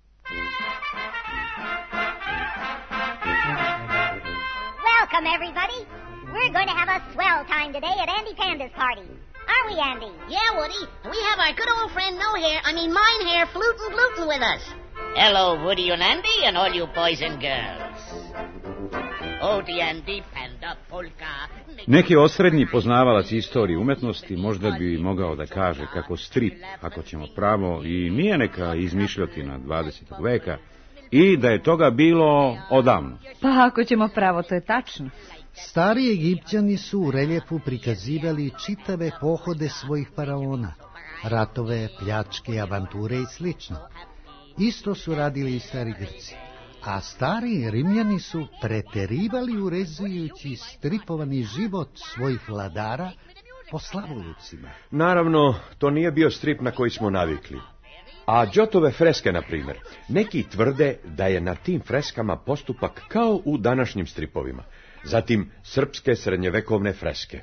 Welcome, everybody. We're going to have a swell time today at Andy Panda's party. Aren't we, Andy? Yeah, Woody. We have our good old friend Mine Hair, flutin' gluten with us. Hello, Woody and Andy, and all you boys and girls. Oh, the Andy Panda polka. Neki osrednji poznavalac istorije umetnosti možda bi mogao da kaže kako strip, ako ćemo pravo, i nije neka izmišljotina 20. veka, i da je toga bilo odavno. Pa ako ćemo pravo, to je tačno. Stari Egipćani su u reljefu prikazivali čitave pohode svojih faraona, ratove, pljačke, avanture i slično. Isto su radili i stari Grci. A stari Rimljani su preterivali urezujući stripovani život svojih vladara po slavolucima. Naravno, to nije bio strip na koji smo navikli. A Giotove freske, na primjer, neki tvrde da je na tim freskama postupak kao u današnjim stripovima. Zatim, srpske srednjevekovne freske.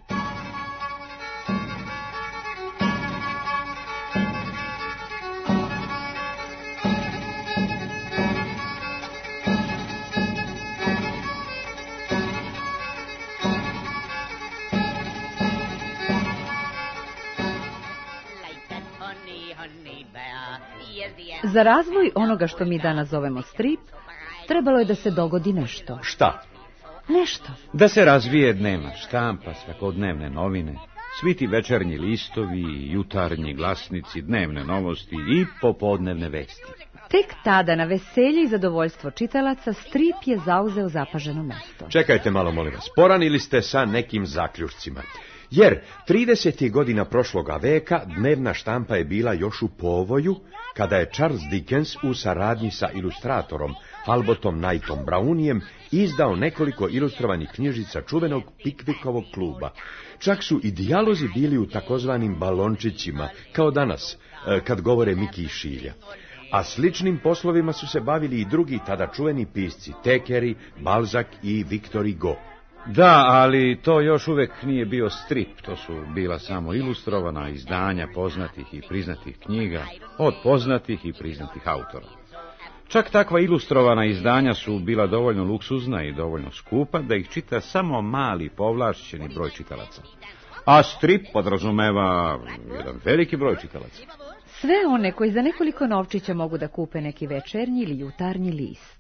Za razvoj onoga što mi danas zovemo strip, trebalo je da se dogodi nešto. Šta? Nešto. Da se razvije dnevna štampa, svakodnevne novine, svi ti večernji listovi, jutarnji glasnici, dnevne novosti i popodnevne vesti. Tek tada, na veselje i zadovoljstvo čitalaca, strip je zauzeo zapaženo mesto. Čekajte malo, molim vas, poranili ste sa nekim zaključcima. Jer 30. godina prošloga veka dnevna štampa je bila još u povoju, kada je Charles Dickens u saradnji sa ilustratorom Albotom Knightom Brownijem izdao nekoliko ilustrovanih knjižica čuvenog Pickvickovog kluba. Čak su i dijalozi bili u takozvanim balončićima, kao danas, kad govore Miki i Šilja. A sličnim poslovima su se bavili i drugi tada čuveni pisci, Thackeray, Balzac i Victor Hugo. Da, ali to još uvek nije bio strip, to su bila samo ilustrovana izdanja poznatih i priznatih knjiga od poznatih i priznatih autora. Čak takva ilustrovana izdanja su bila dovoljno luksuzna i dovoljno skupa da ih čita samo mali povlašćeni broj čitalaca. A strip podrazumeva jedan veliki broj čitalaca. Sve one koji za nekoliko novčića mogu da kupe neki večernji ili jutarnji list.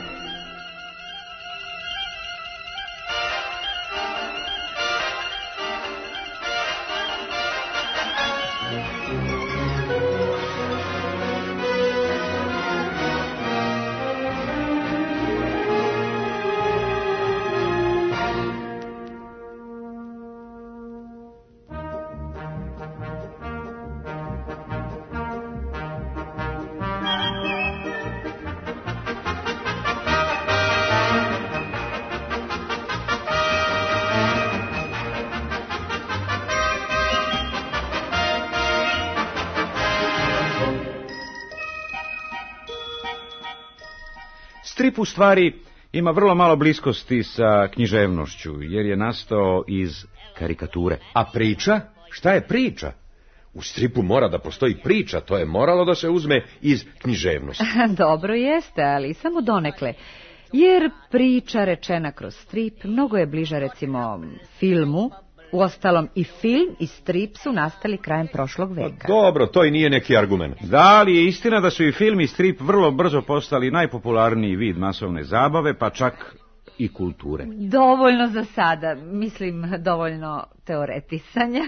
Strip u stvari ima vrlo malo bliskosti sa književnošću, jer je nastao iz karikature. A priča? Šta je priča? U stripu mora da postoji priča, to je moralo da se uzme iz književnosti. Dobro jeste, ali samo donekle. Jer priča rečena kroz strip mnogo je bliža recimo filmu. Uostalom i film i strip su nastali krajem prošlog veka. Pa dobro, to i nije neki argument. Da, ali je istina da su i film i strip vrlo brzo postali najpopularniji vid masovne zabave, pa čak i kulture. Dovoljno za sada, mislim dovoljno teoretisanja.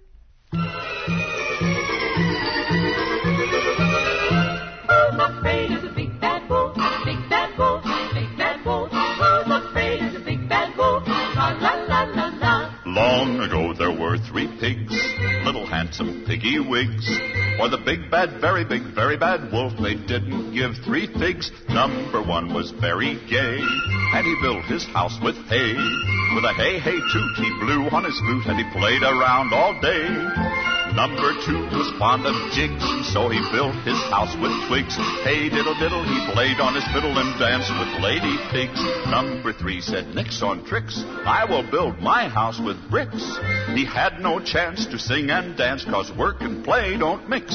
Long ago there were 3 pigs, little handsome piggy wigs. For the big bad, very bad wolf, they didn't give 3 figs. Number 1 was very gay, and he built his house with hay. With a hey, hey toot, he blew on his flute, and he played around all day. Number 2 was fond of jigs, and so he built his house with twigs. Hey, diddle diddle, he played on his fiddle and danced with lady pigs. Number 3 said, nix on tricks, I will build my house with bricks. He had no chance to sing and dance, 'cause work and play don't mix.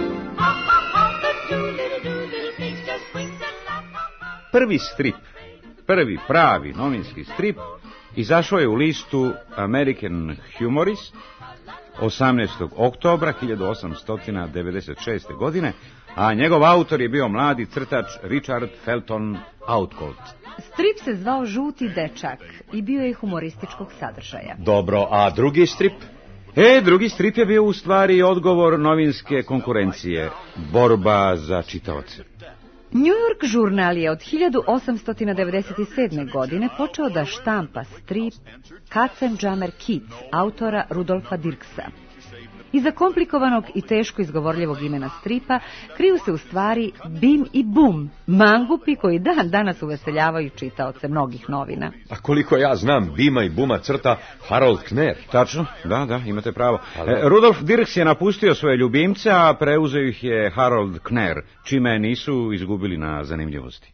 Prvi strip, prvi pravi novinski strip, izašao je u listu American Humorist 18. oktobra 1896. godine, a njegov autor je bio mladi crtač Richard Felton Outcoat. Strip se zvao Žuti dečak i bio je humorističkog sadržaja. Dobro, a drugi strip? Drugi strip je bio u stvari odgovor novinske konkurencije, borba za čitaoce. New York žurnal je od 1897. godine počeo da štampa strip Katzenjammer Kid, autora Rudolfa Dirksa. Iza komplikovanog i teško izgovorljivog imena stripa kriju se u stvari Bim i Bum, mangupi koji dan danas uveseljavaju čitaoce mnogih novina. A koliko ja znam, Bima i Buma crta Harold Kner. Tačno, da, imate pravo. Rudolf Dirks je napustio svoje ljubimce, a preuzeo ih je Harold Kner, čime nisu izgubili na zanimljivosti.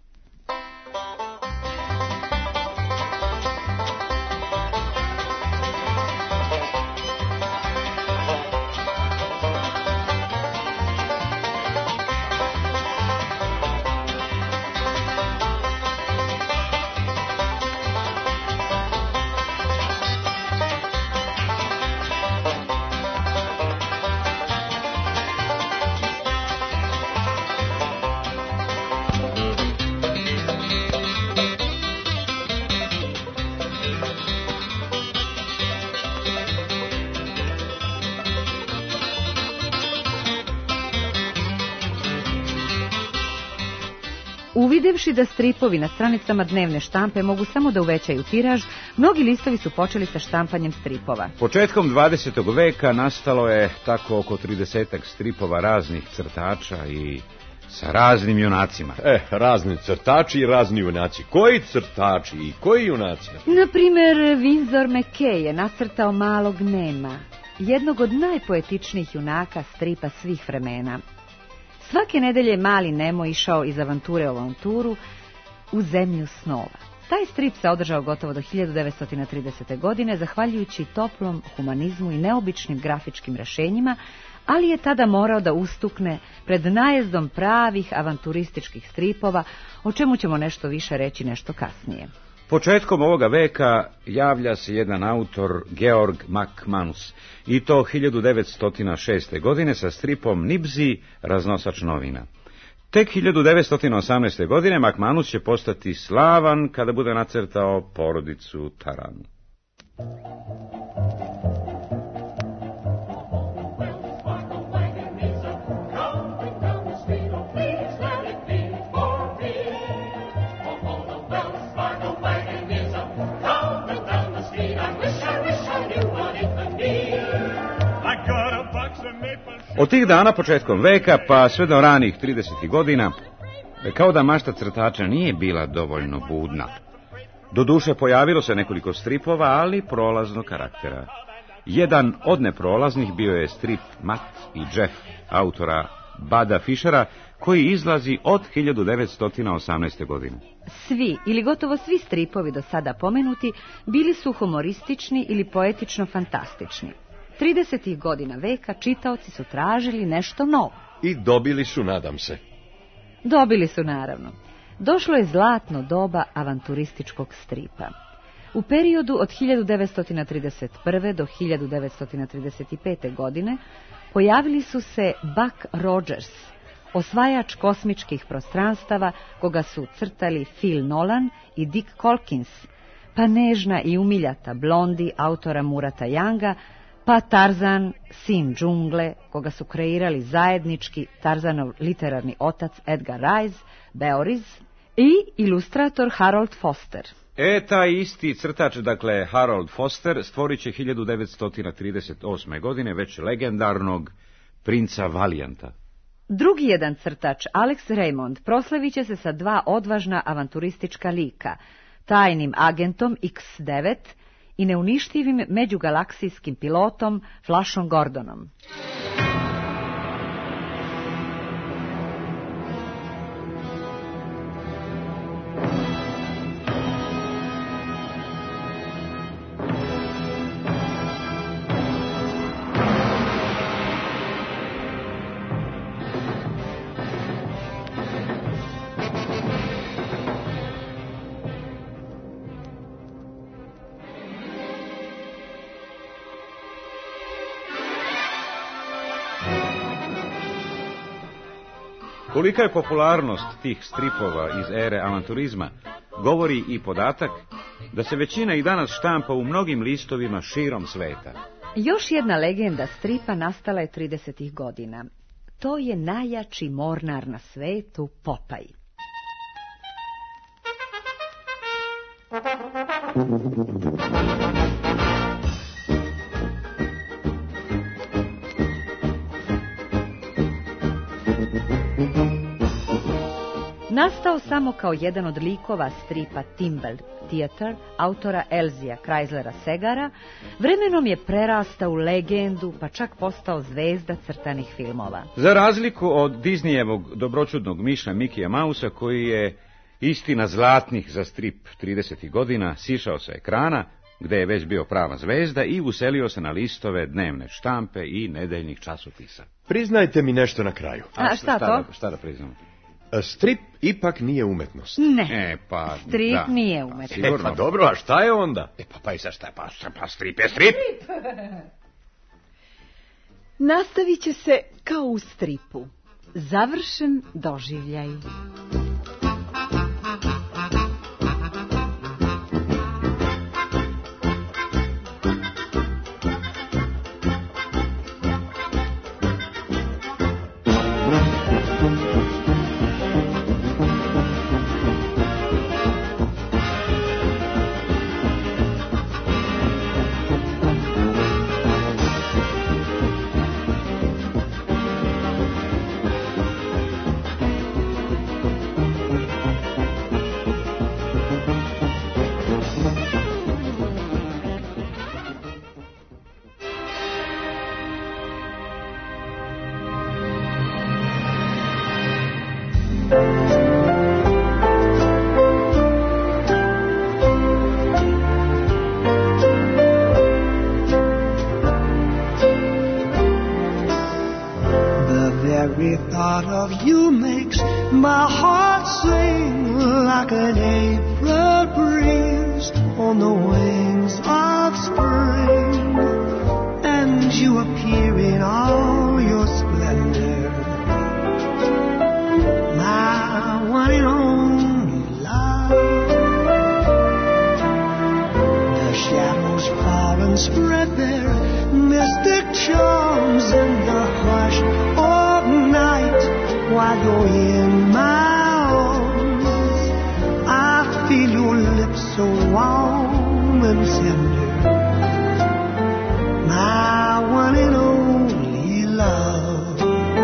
Uvidevši da stripovi na stranicama dnevne štampe mogu samo da uvećaju tiraž, mnogi listovi su počeli sa štampanjem stripova. Početkom 20. veka nastalo je tako oko 30-ak stripova raznih crtača i sa raznim junacima. Razni crtači i razni junaci. Koji crtači i koji junaci? Naprimer, Winsor McKay je nacrtao Malog Nema, jednog od najpoetičnijih junaka stripa svih vremena. Svake nedelje Mali Nemo išao iz avanture u avanturu u zemlju snova. Taj strip se održao gotovo do 1930. godine, zahvaljujući toplom humanizmu i neobičnim grafičkim rešenjima, ali je tada morao da ustukne pred najezdom pravih avanturističkih stripova, o čemu ćemo nešto više reći nešto kasnije. Početkom ovoga veka javlja se jedan autor, Georg McManus, i to 1906. godine sa stripom Nibsi, raznosač novina. Tek 1918. godine McManus će postati slavan kada bude nacrtao porodicu Taranu. Od tih dana, početkom veka, pa sve do ranih 30. godina, kao da mašta crtača nije bila dovoljno budna. Doduše, pojavilo se nekoliko stripova, ali prolaznog karaktera. Jedan od neprolaznih bio je strip Matt i Jeff, autora Budda Fishera, koji izlazi od 1918. godine. Svi, ili gotovo svi stripovi do sada pomenuti, bili su humoristični ili poetično fantastični. 30. godina veka čitaoci su tražili nešto novo. I dobili su, nadam se. Dobili su, naravno. Došlo je zlatno doba avanturističkog stripa. U periodu od 1931. do 1935. godine pojavili su se Buck Rogers, osvajač kosmičkih prostranstava, koga su crtali Phil Nolan i Dick Colkins, pa nežna i umiljata Blondi, autora Murata Younga, pa Tarzan, sin džungle, koga su kreirali zajednički Tarzanov literarni otac Edgar Rice, Beoriz, i ilustrator Harold Foster. Taj isti crtač, dakle Harold Foster, stvorit će 1938. godine već legendarnog princa Valianta. Drugi jedan crtač, Alex Raymond, proslavit će se sa dva odvažna avanturistička lika, tajnim agentom X9 i neuništivim međugalaksijskim pilotom Flashom Gordonom. Kolika je popularnost tih stripova iz ere avanturizma, govori i podatak da se većina i danas štampa u mnogim listovima širom sveta. Još jedna legenda stripa nastala je 30. godina. To je najjači mornar na svetu, Popaj. Nastao samo kao jedan od likova stripa Timbal Theater, autora Elzija Chryslera Segara, vremenom je prerastao u legendu, pa čak postao zvezda crtanih filmova. Za razliku od Disneyevog dobročudnog miša Mikija Mausa, koji je istina zlatnih za strip 30. godina sišao sa ekrana, gde je već bio prava zvezda, i uselio se na listove dnevne štampe i nedeljnih časopisa. Priznajte mi nešto na kraju. Šta to? Šta da priznam? Strip ipak nije umetnost. Ne, pa, strip nije umetnost. Pa dobro, a šta je onda? Pa i sa šta je? Pa strip je strip. Nastavit će se kao u stripu. Završen doživljaj. very thought of you makes my heart sing like an April breeze on the wings of spring, and you appear in all your splendor, my one and only love. The shadows fall and spread their mystic charms in the hush of night while you're in my arms. I feel your lips so warm and tender, my one and only love.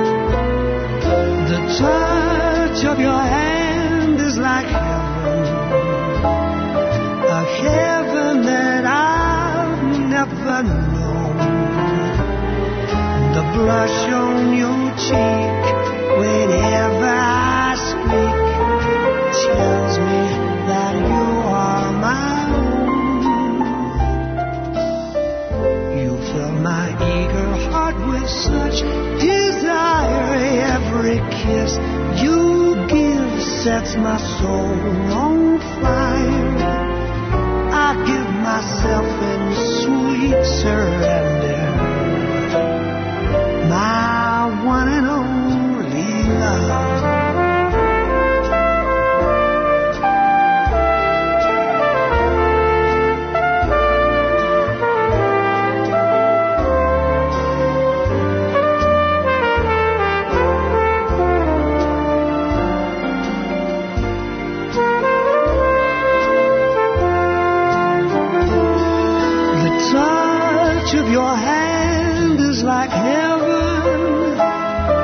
The touch of your hand is like heaven, a heaven that I've never known. The blush on your cheek whenever I speak tells me that you are my own. You fill my eager heart with such desire. Every kiss you give sets my soul on fire. I give myself in sweet surrender, my one and only love. The touch of your hand is like heaven,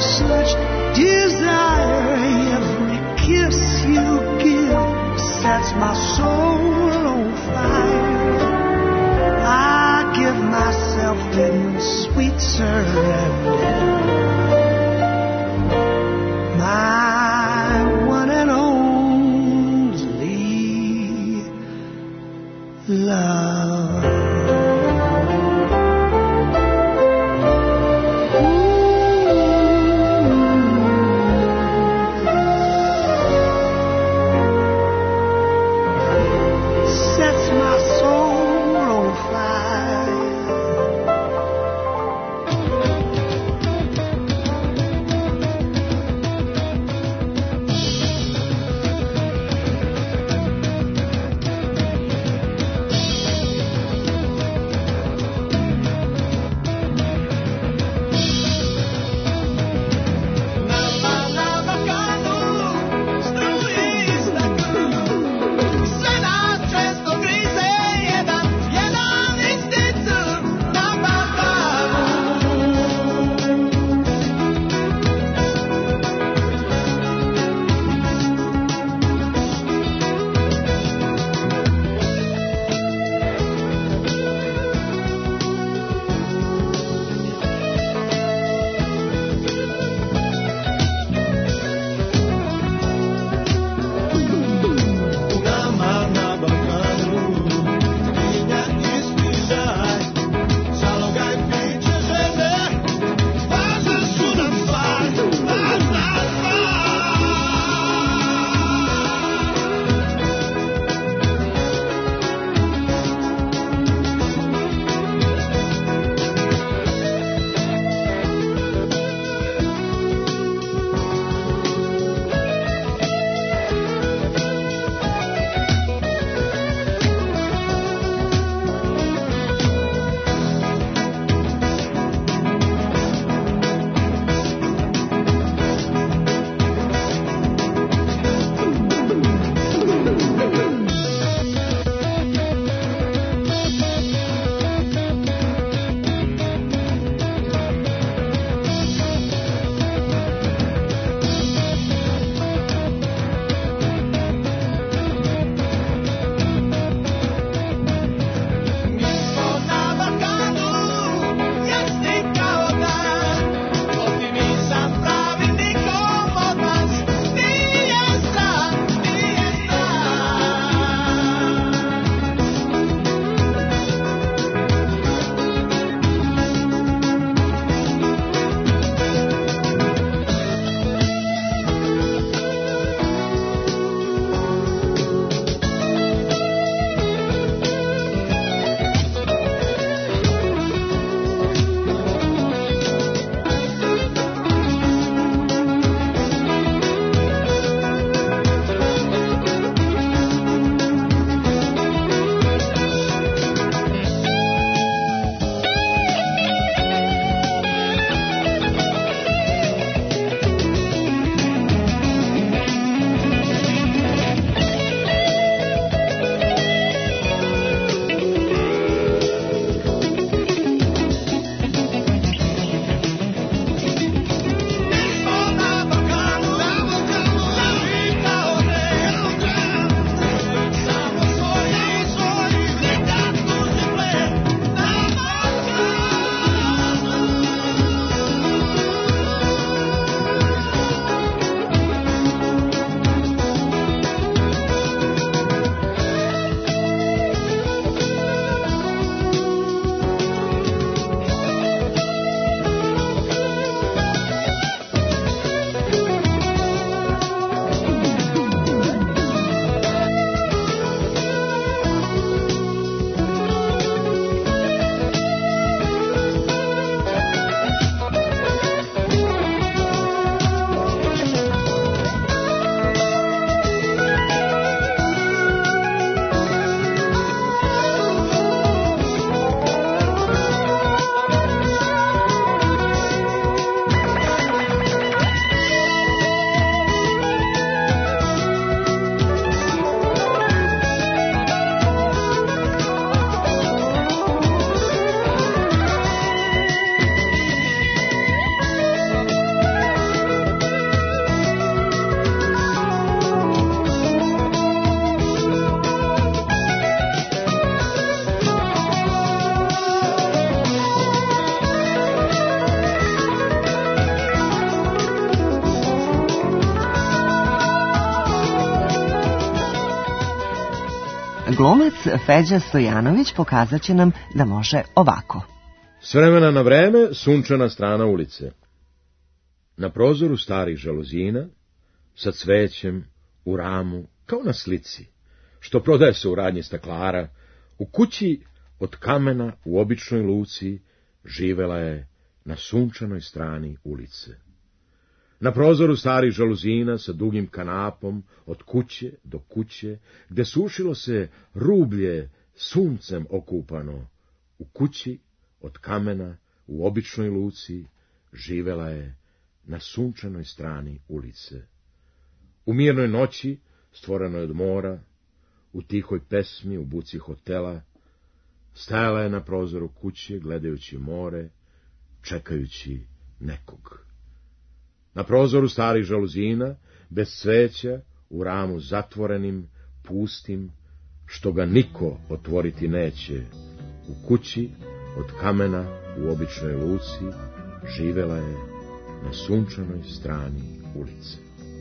such desire. Every kiss you give sets my soul on fire. I give myself in sweet surrender. My one and only love. glumac Feđa Stojanović pokazat će nam da može ovako. S vremena na vreme sunčana strana ulice. Na prozoru starih žaluzina, sa cvećem, u ramu, kao na slici, što prodaje se u radnji staklara, u kući od kamena u običnoj luci, živela je na sunčanoj strani ulice. Na prozoru starih žaluzina sa dugim kanapom od kuće do kuće, gde sušilo se rublje suncem okupano, u kući od kamena u običnoj luci, živela je na sunčanoj strani ulice. U mirnoj noći, stvorenoj od mora, u tihoj pesmi, u buci hotela, stajala je na prozoru kuće, gledajući more, čekajući nekog. Na prozoru starih žaluzina, bez cveća, u ramu zatvorenim, pustim, što ga niko otvoriti neće, u kući od kamena u običnoj luci, živela je na sunčanoj strani ulice.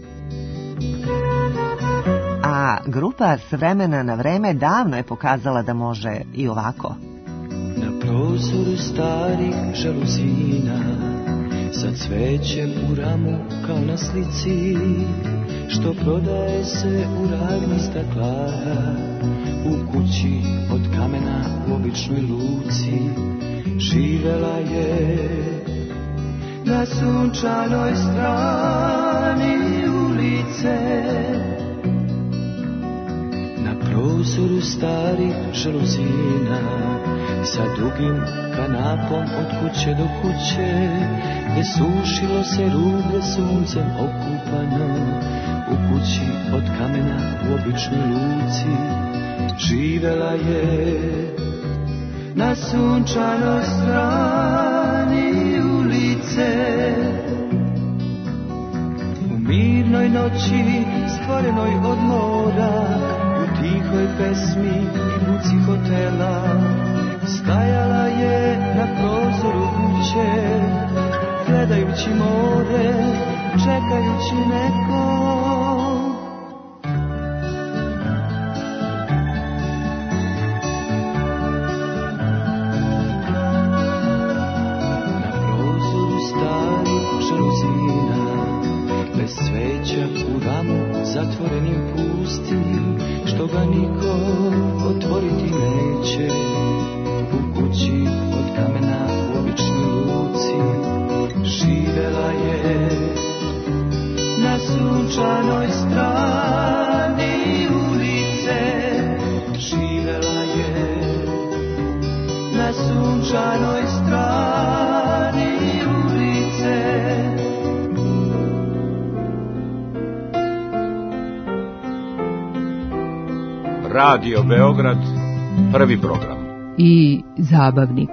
A grupa S vremena na vreme davno je pokazala da može i ovako. Na prozoru starih žaluzina, sa cvećem u ramu kao na slici, što prodaje se u radnji staklara, u kući od kamena u običnoj luci, živela je na sunčanoj strani ulice. Na prozoru starih žaluzina, sa dugim kanapom od kuće do kuće, gde sušilo se rublje suncem okupano, u kući od kamena u običnoj luci, živela je na sunčanoj strani ulice. U mirnoj noći stvorenoj od mora, u tihoj pesmi i buci hotela, stajala je na prozoru kuće, gledajući more, čekajući nekog. Na prozoru starih žaluzina, bez sveća u ramu zatvorenim pustim, što ga niko otvoriti neće, u kući od kamena u običnoj luci, živela je na sunčanoj strani ulice. Živela je na sunčanoj strani ulice. Radio Beograd, prvi program. I zabavnik.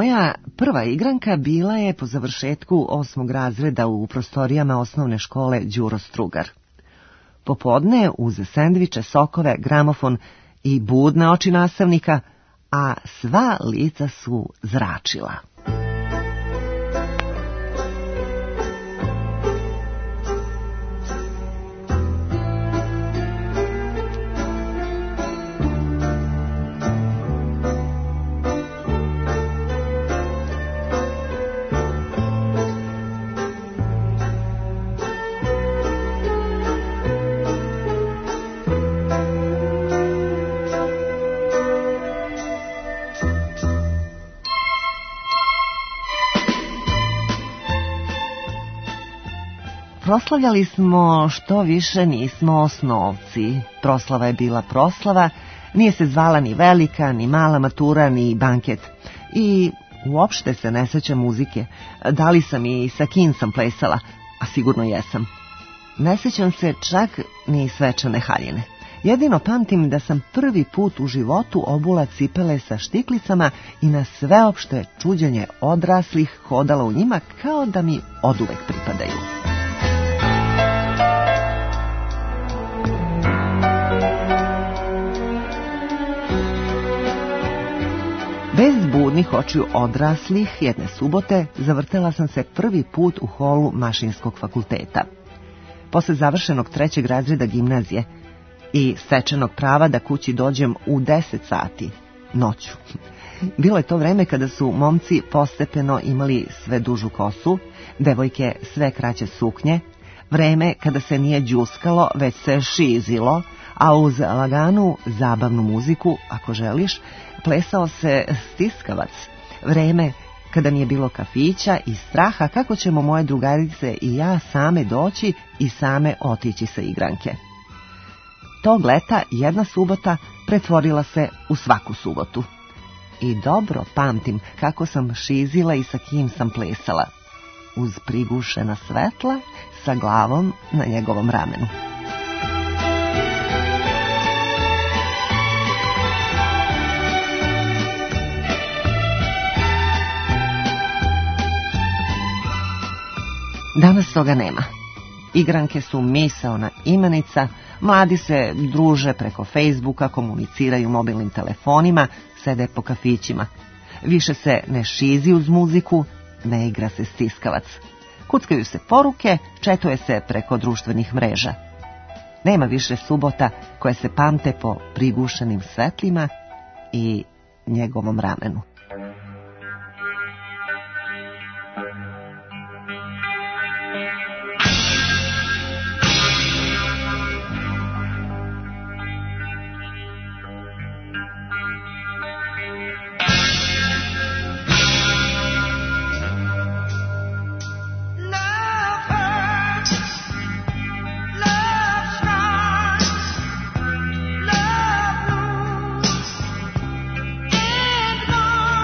Moja prva igranka bila je po završetku 8. razreda u prostorijama osnovne škole Đuro Strugar. Popodne uz sendviče, sokove, gramofon i budne oči nastavnika, a sva lica su zračila. Proslavljali smo što više nismo osnovci. Proslava je bila proslava, nije se zvala ni velika, ni mala matura, ni banket. I uopšte se ne sećam muzike. Da li sam i sa kim sam plesala, a sigurno jesam. Ne sećam se čak ni svečane haljine. Jedino pamtim da sam prvi put u životu obula cipele sa štiklicama i na sveopšte čuđenje odraslih hodala u njima kao da mi oduvek pripadaju. Bez budnih očiju odraslih jedne subote zavrtela sam se prvi put u holu Mašinskog fakulteta. Posle završenog 3. razreda gimnazije i stečenog prava da kući dođem u 10 sati, noću. Bilo je to vreme kada su momci postepeno imali sve dužu kosu, devojke sve kraće suknje, vreme kada se nije đuskalo, već se šizilo, a uz laganu zabavnu muziku, ako želiš, plesao se stiskavac. Vreme kada nije bilo kafića i straha kako ćemo moje drugarice i ja same doći i same otići sa igranke. Tog leta jedna subota pretvorila se u svaku subotu. I dobro pamtim kako sam šizila i sa kim sam plesala. Uz prigušena svetla sa glavom na njegovom ramenu. Danas toga nema. Igranke su misaona imenica, mladi se druže preko Facebooka, komuniciraju mobilnim telefonima, sede po kafićima. Više se ne šizi uz muziku, ne igra se stiskavac. Kuckaju se poruke, četuje se preko društvenih mreža. Nema više subota koje se pamte po prigušenim svetlima i njegovom ramenu. Love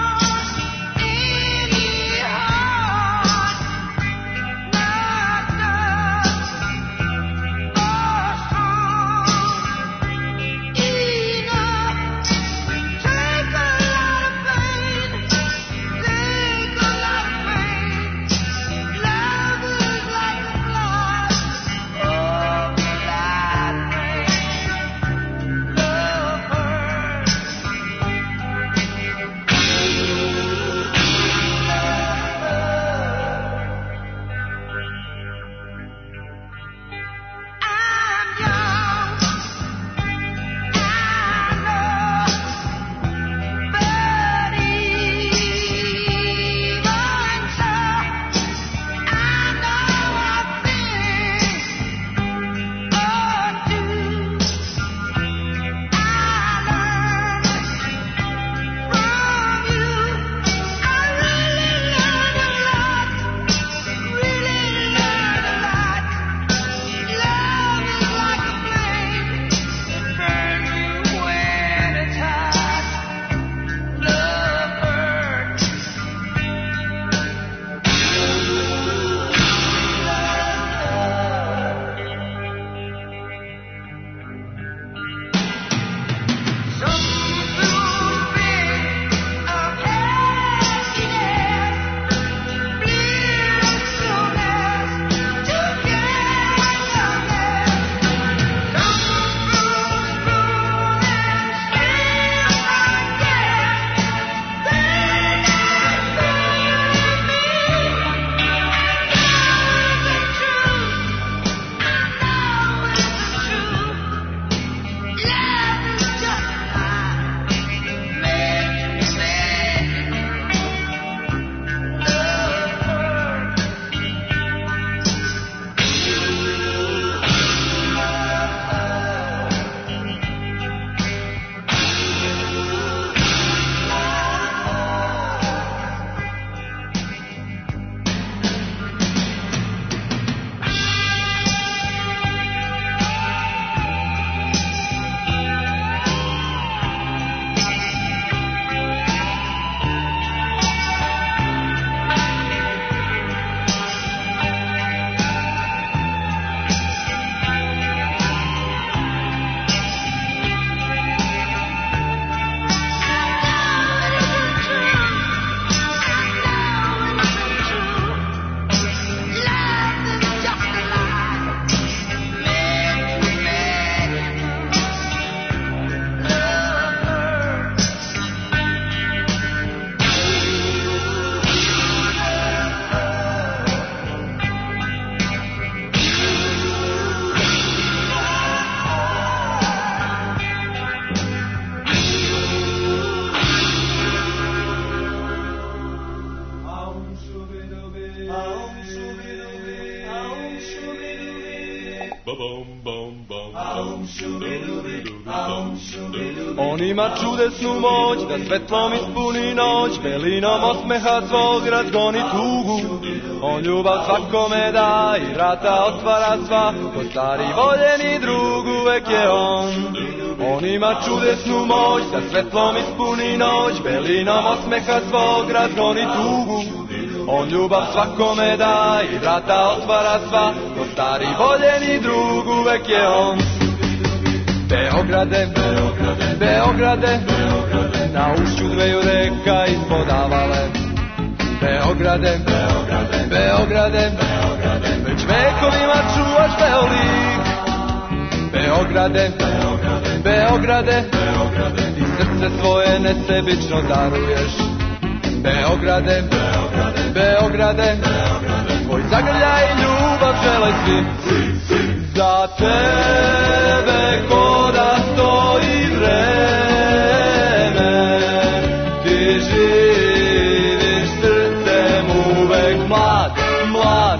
On ima čudesnu moć da svetlom ispuni noć, belinom osmeha svog razgoni tugu. On ljubav svakome da i vrata otvara sva, ko stari voljeni drug uvek je on. On ima čudesnu moć da svetlom ispuni noć, belinom osmeha svog razgoni tugu. On ljubav svakome da i vrata otvara sva, ko stari voljeni drug uvek je on. Beograde, Beograde, Beograde, na ušću dveju reka ispod Avale. Beograde, Beograde, Beograde, već vekovima čuvaš Beolik. Beograde, Beograde, Beograde, ti srce svoje nesebično daruješ. Beograde, Beograde, Beograde, tvoj zagrljaj i ljubav žele svi. Za tebe ko da stoji vreme, ti živiš srcem uvek mlad, mlad.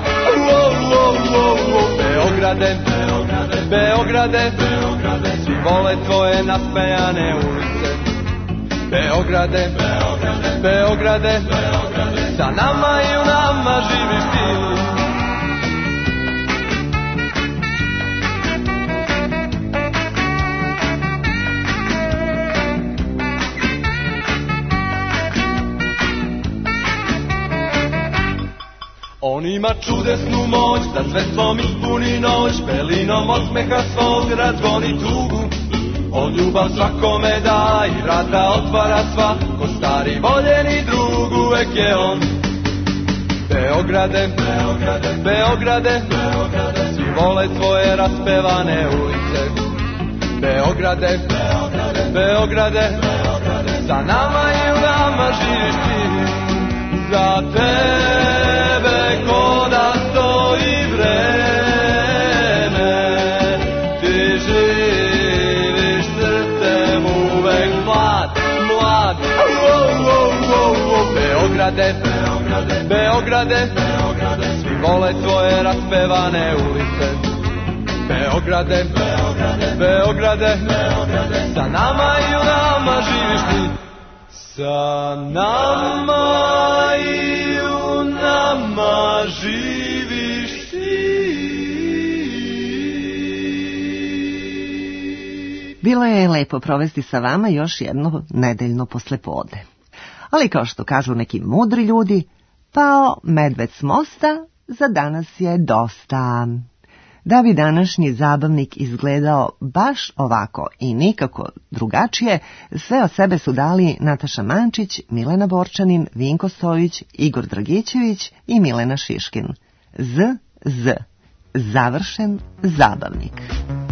Beograde, Beograde, Beograde, svi vole tvoje nasmejane ulice. Beograde, Beograde, Beograde, sa nama i u nama živiš ti. On ima čudesnu moć da svetlom ispuni noć, belinom osmeha svog razgoni tugu. On ljubav svakome da i vrata otvara sva, ko stari voljeni drug uvek je on. Beograde, Beograde, Beograde, svi vole tvoje raspevane ulice. Beograde, Beograde, Beograde, sa nama i u nama živiš ti. Za tebe ko da stoji vreme, ti živiš srcem uvek mlad, mlad. Beograde, Beograde, Beograde, svi vole tvoje raspevane ulice. Beograde, Beograde, Beograde, sa nama i u nama živiš ti. Sa nama i u nama živiš ti. Bilo je lepo provesti sa vama još jedno nedeljno poslepodne. Ali kao što kažu neki mudri ljudi, pao medved s mosta, za danas je dosta. Da bi današnji zabavnik izgledao baš ovako i nikako drugačije, sve od sebe su dali Nataša Mančić, Milena Borčanin, Vinko Stojić, Igor Dragićević i Milena Šiškin. Z. Završen zabavnik.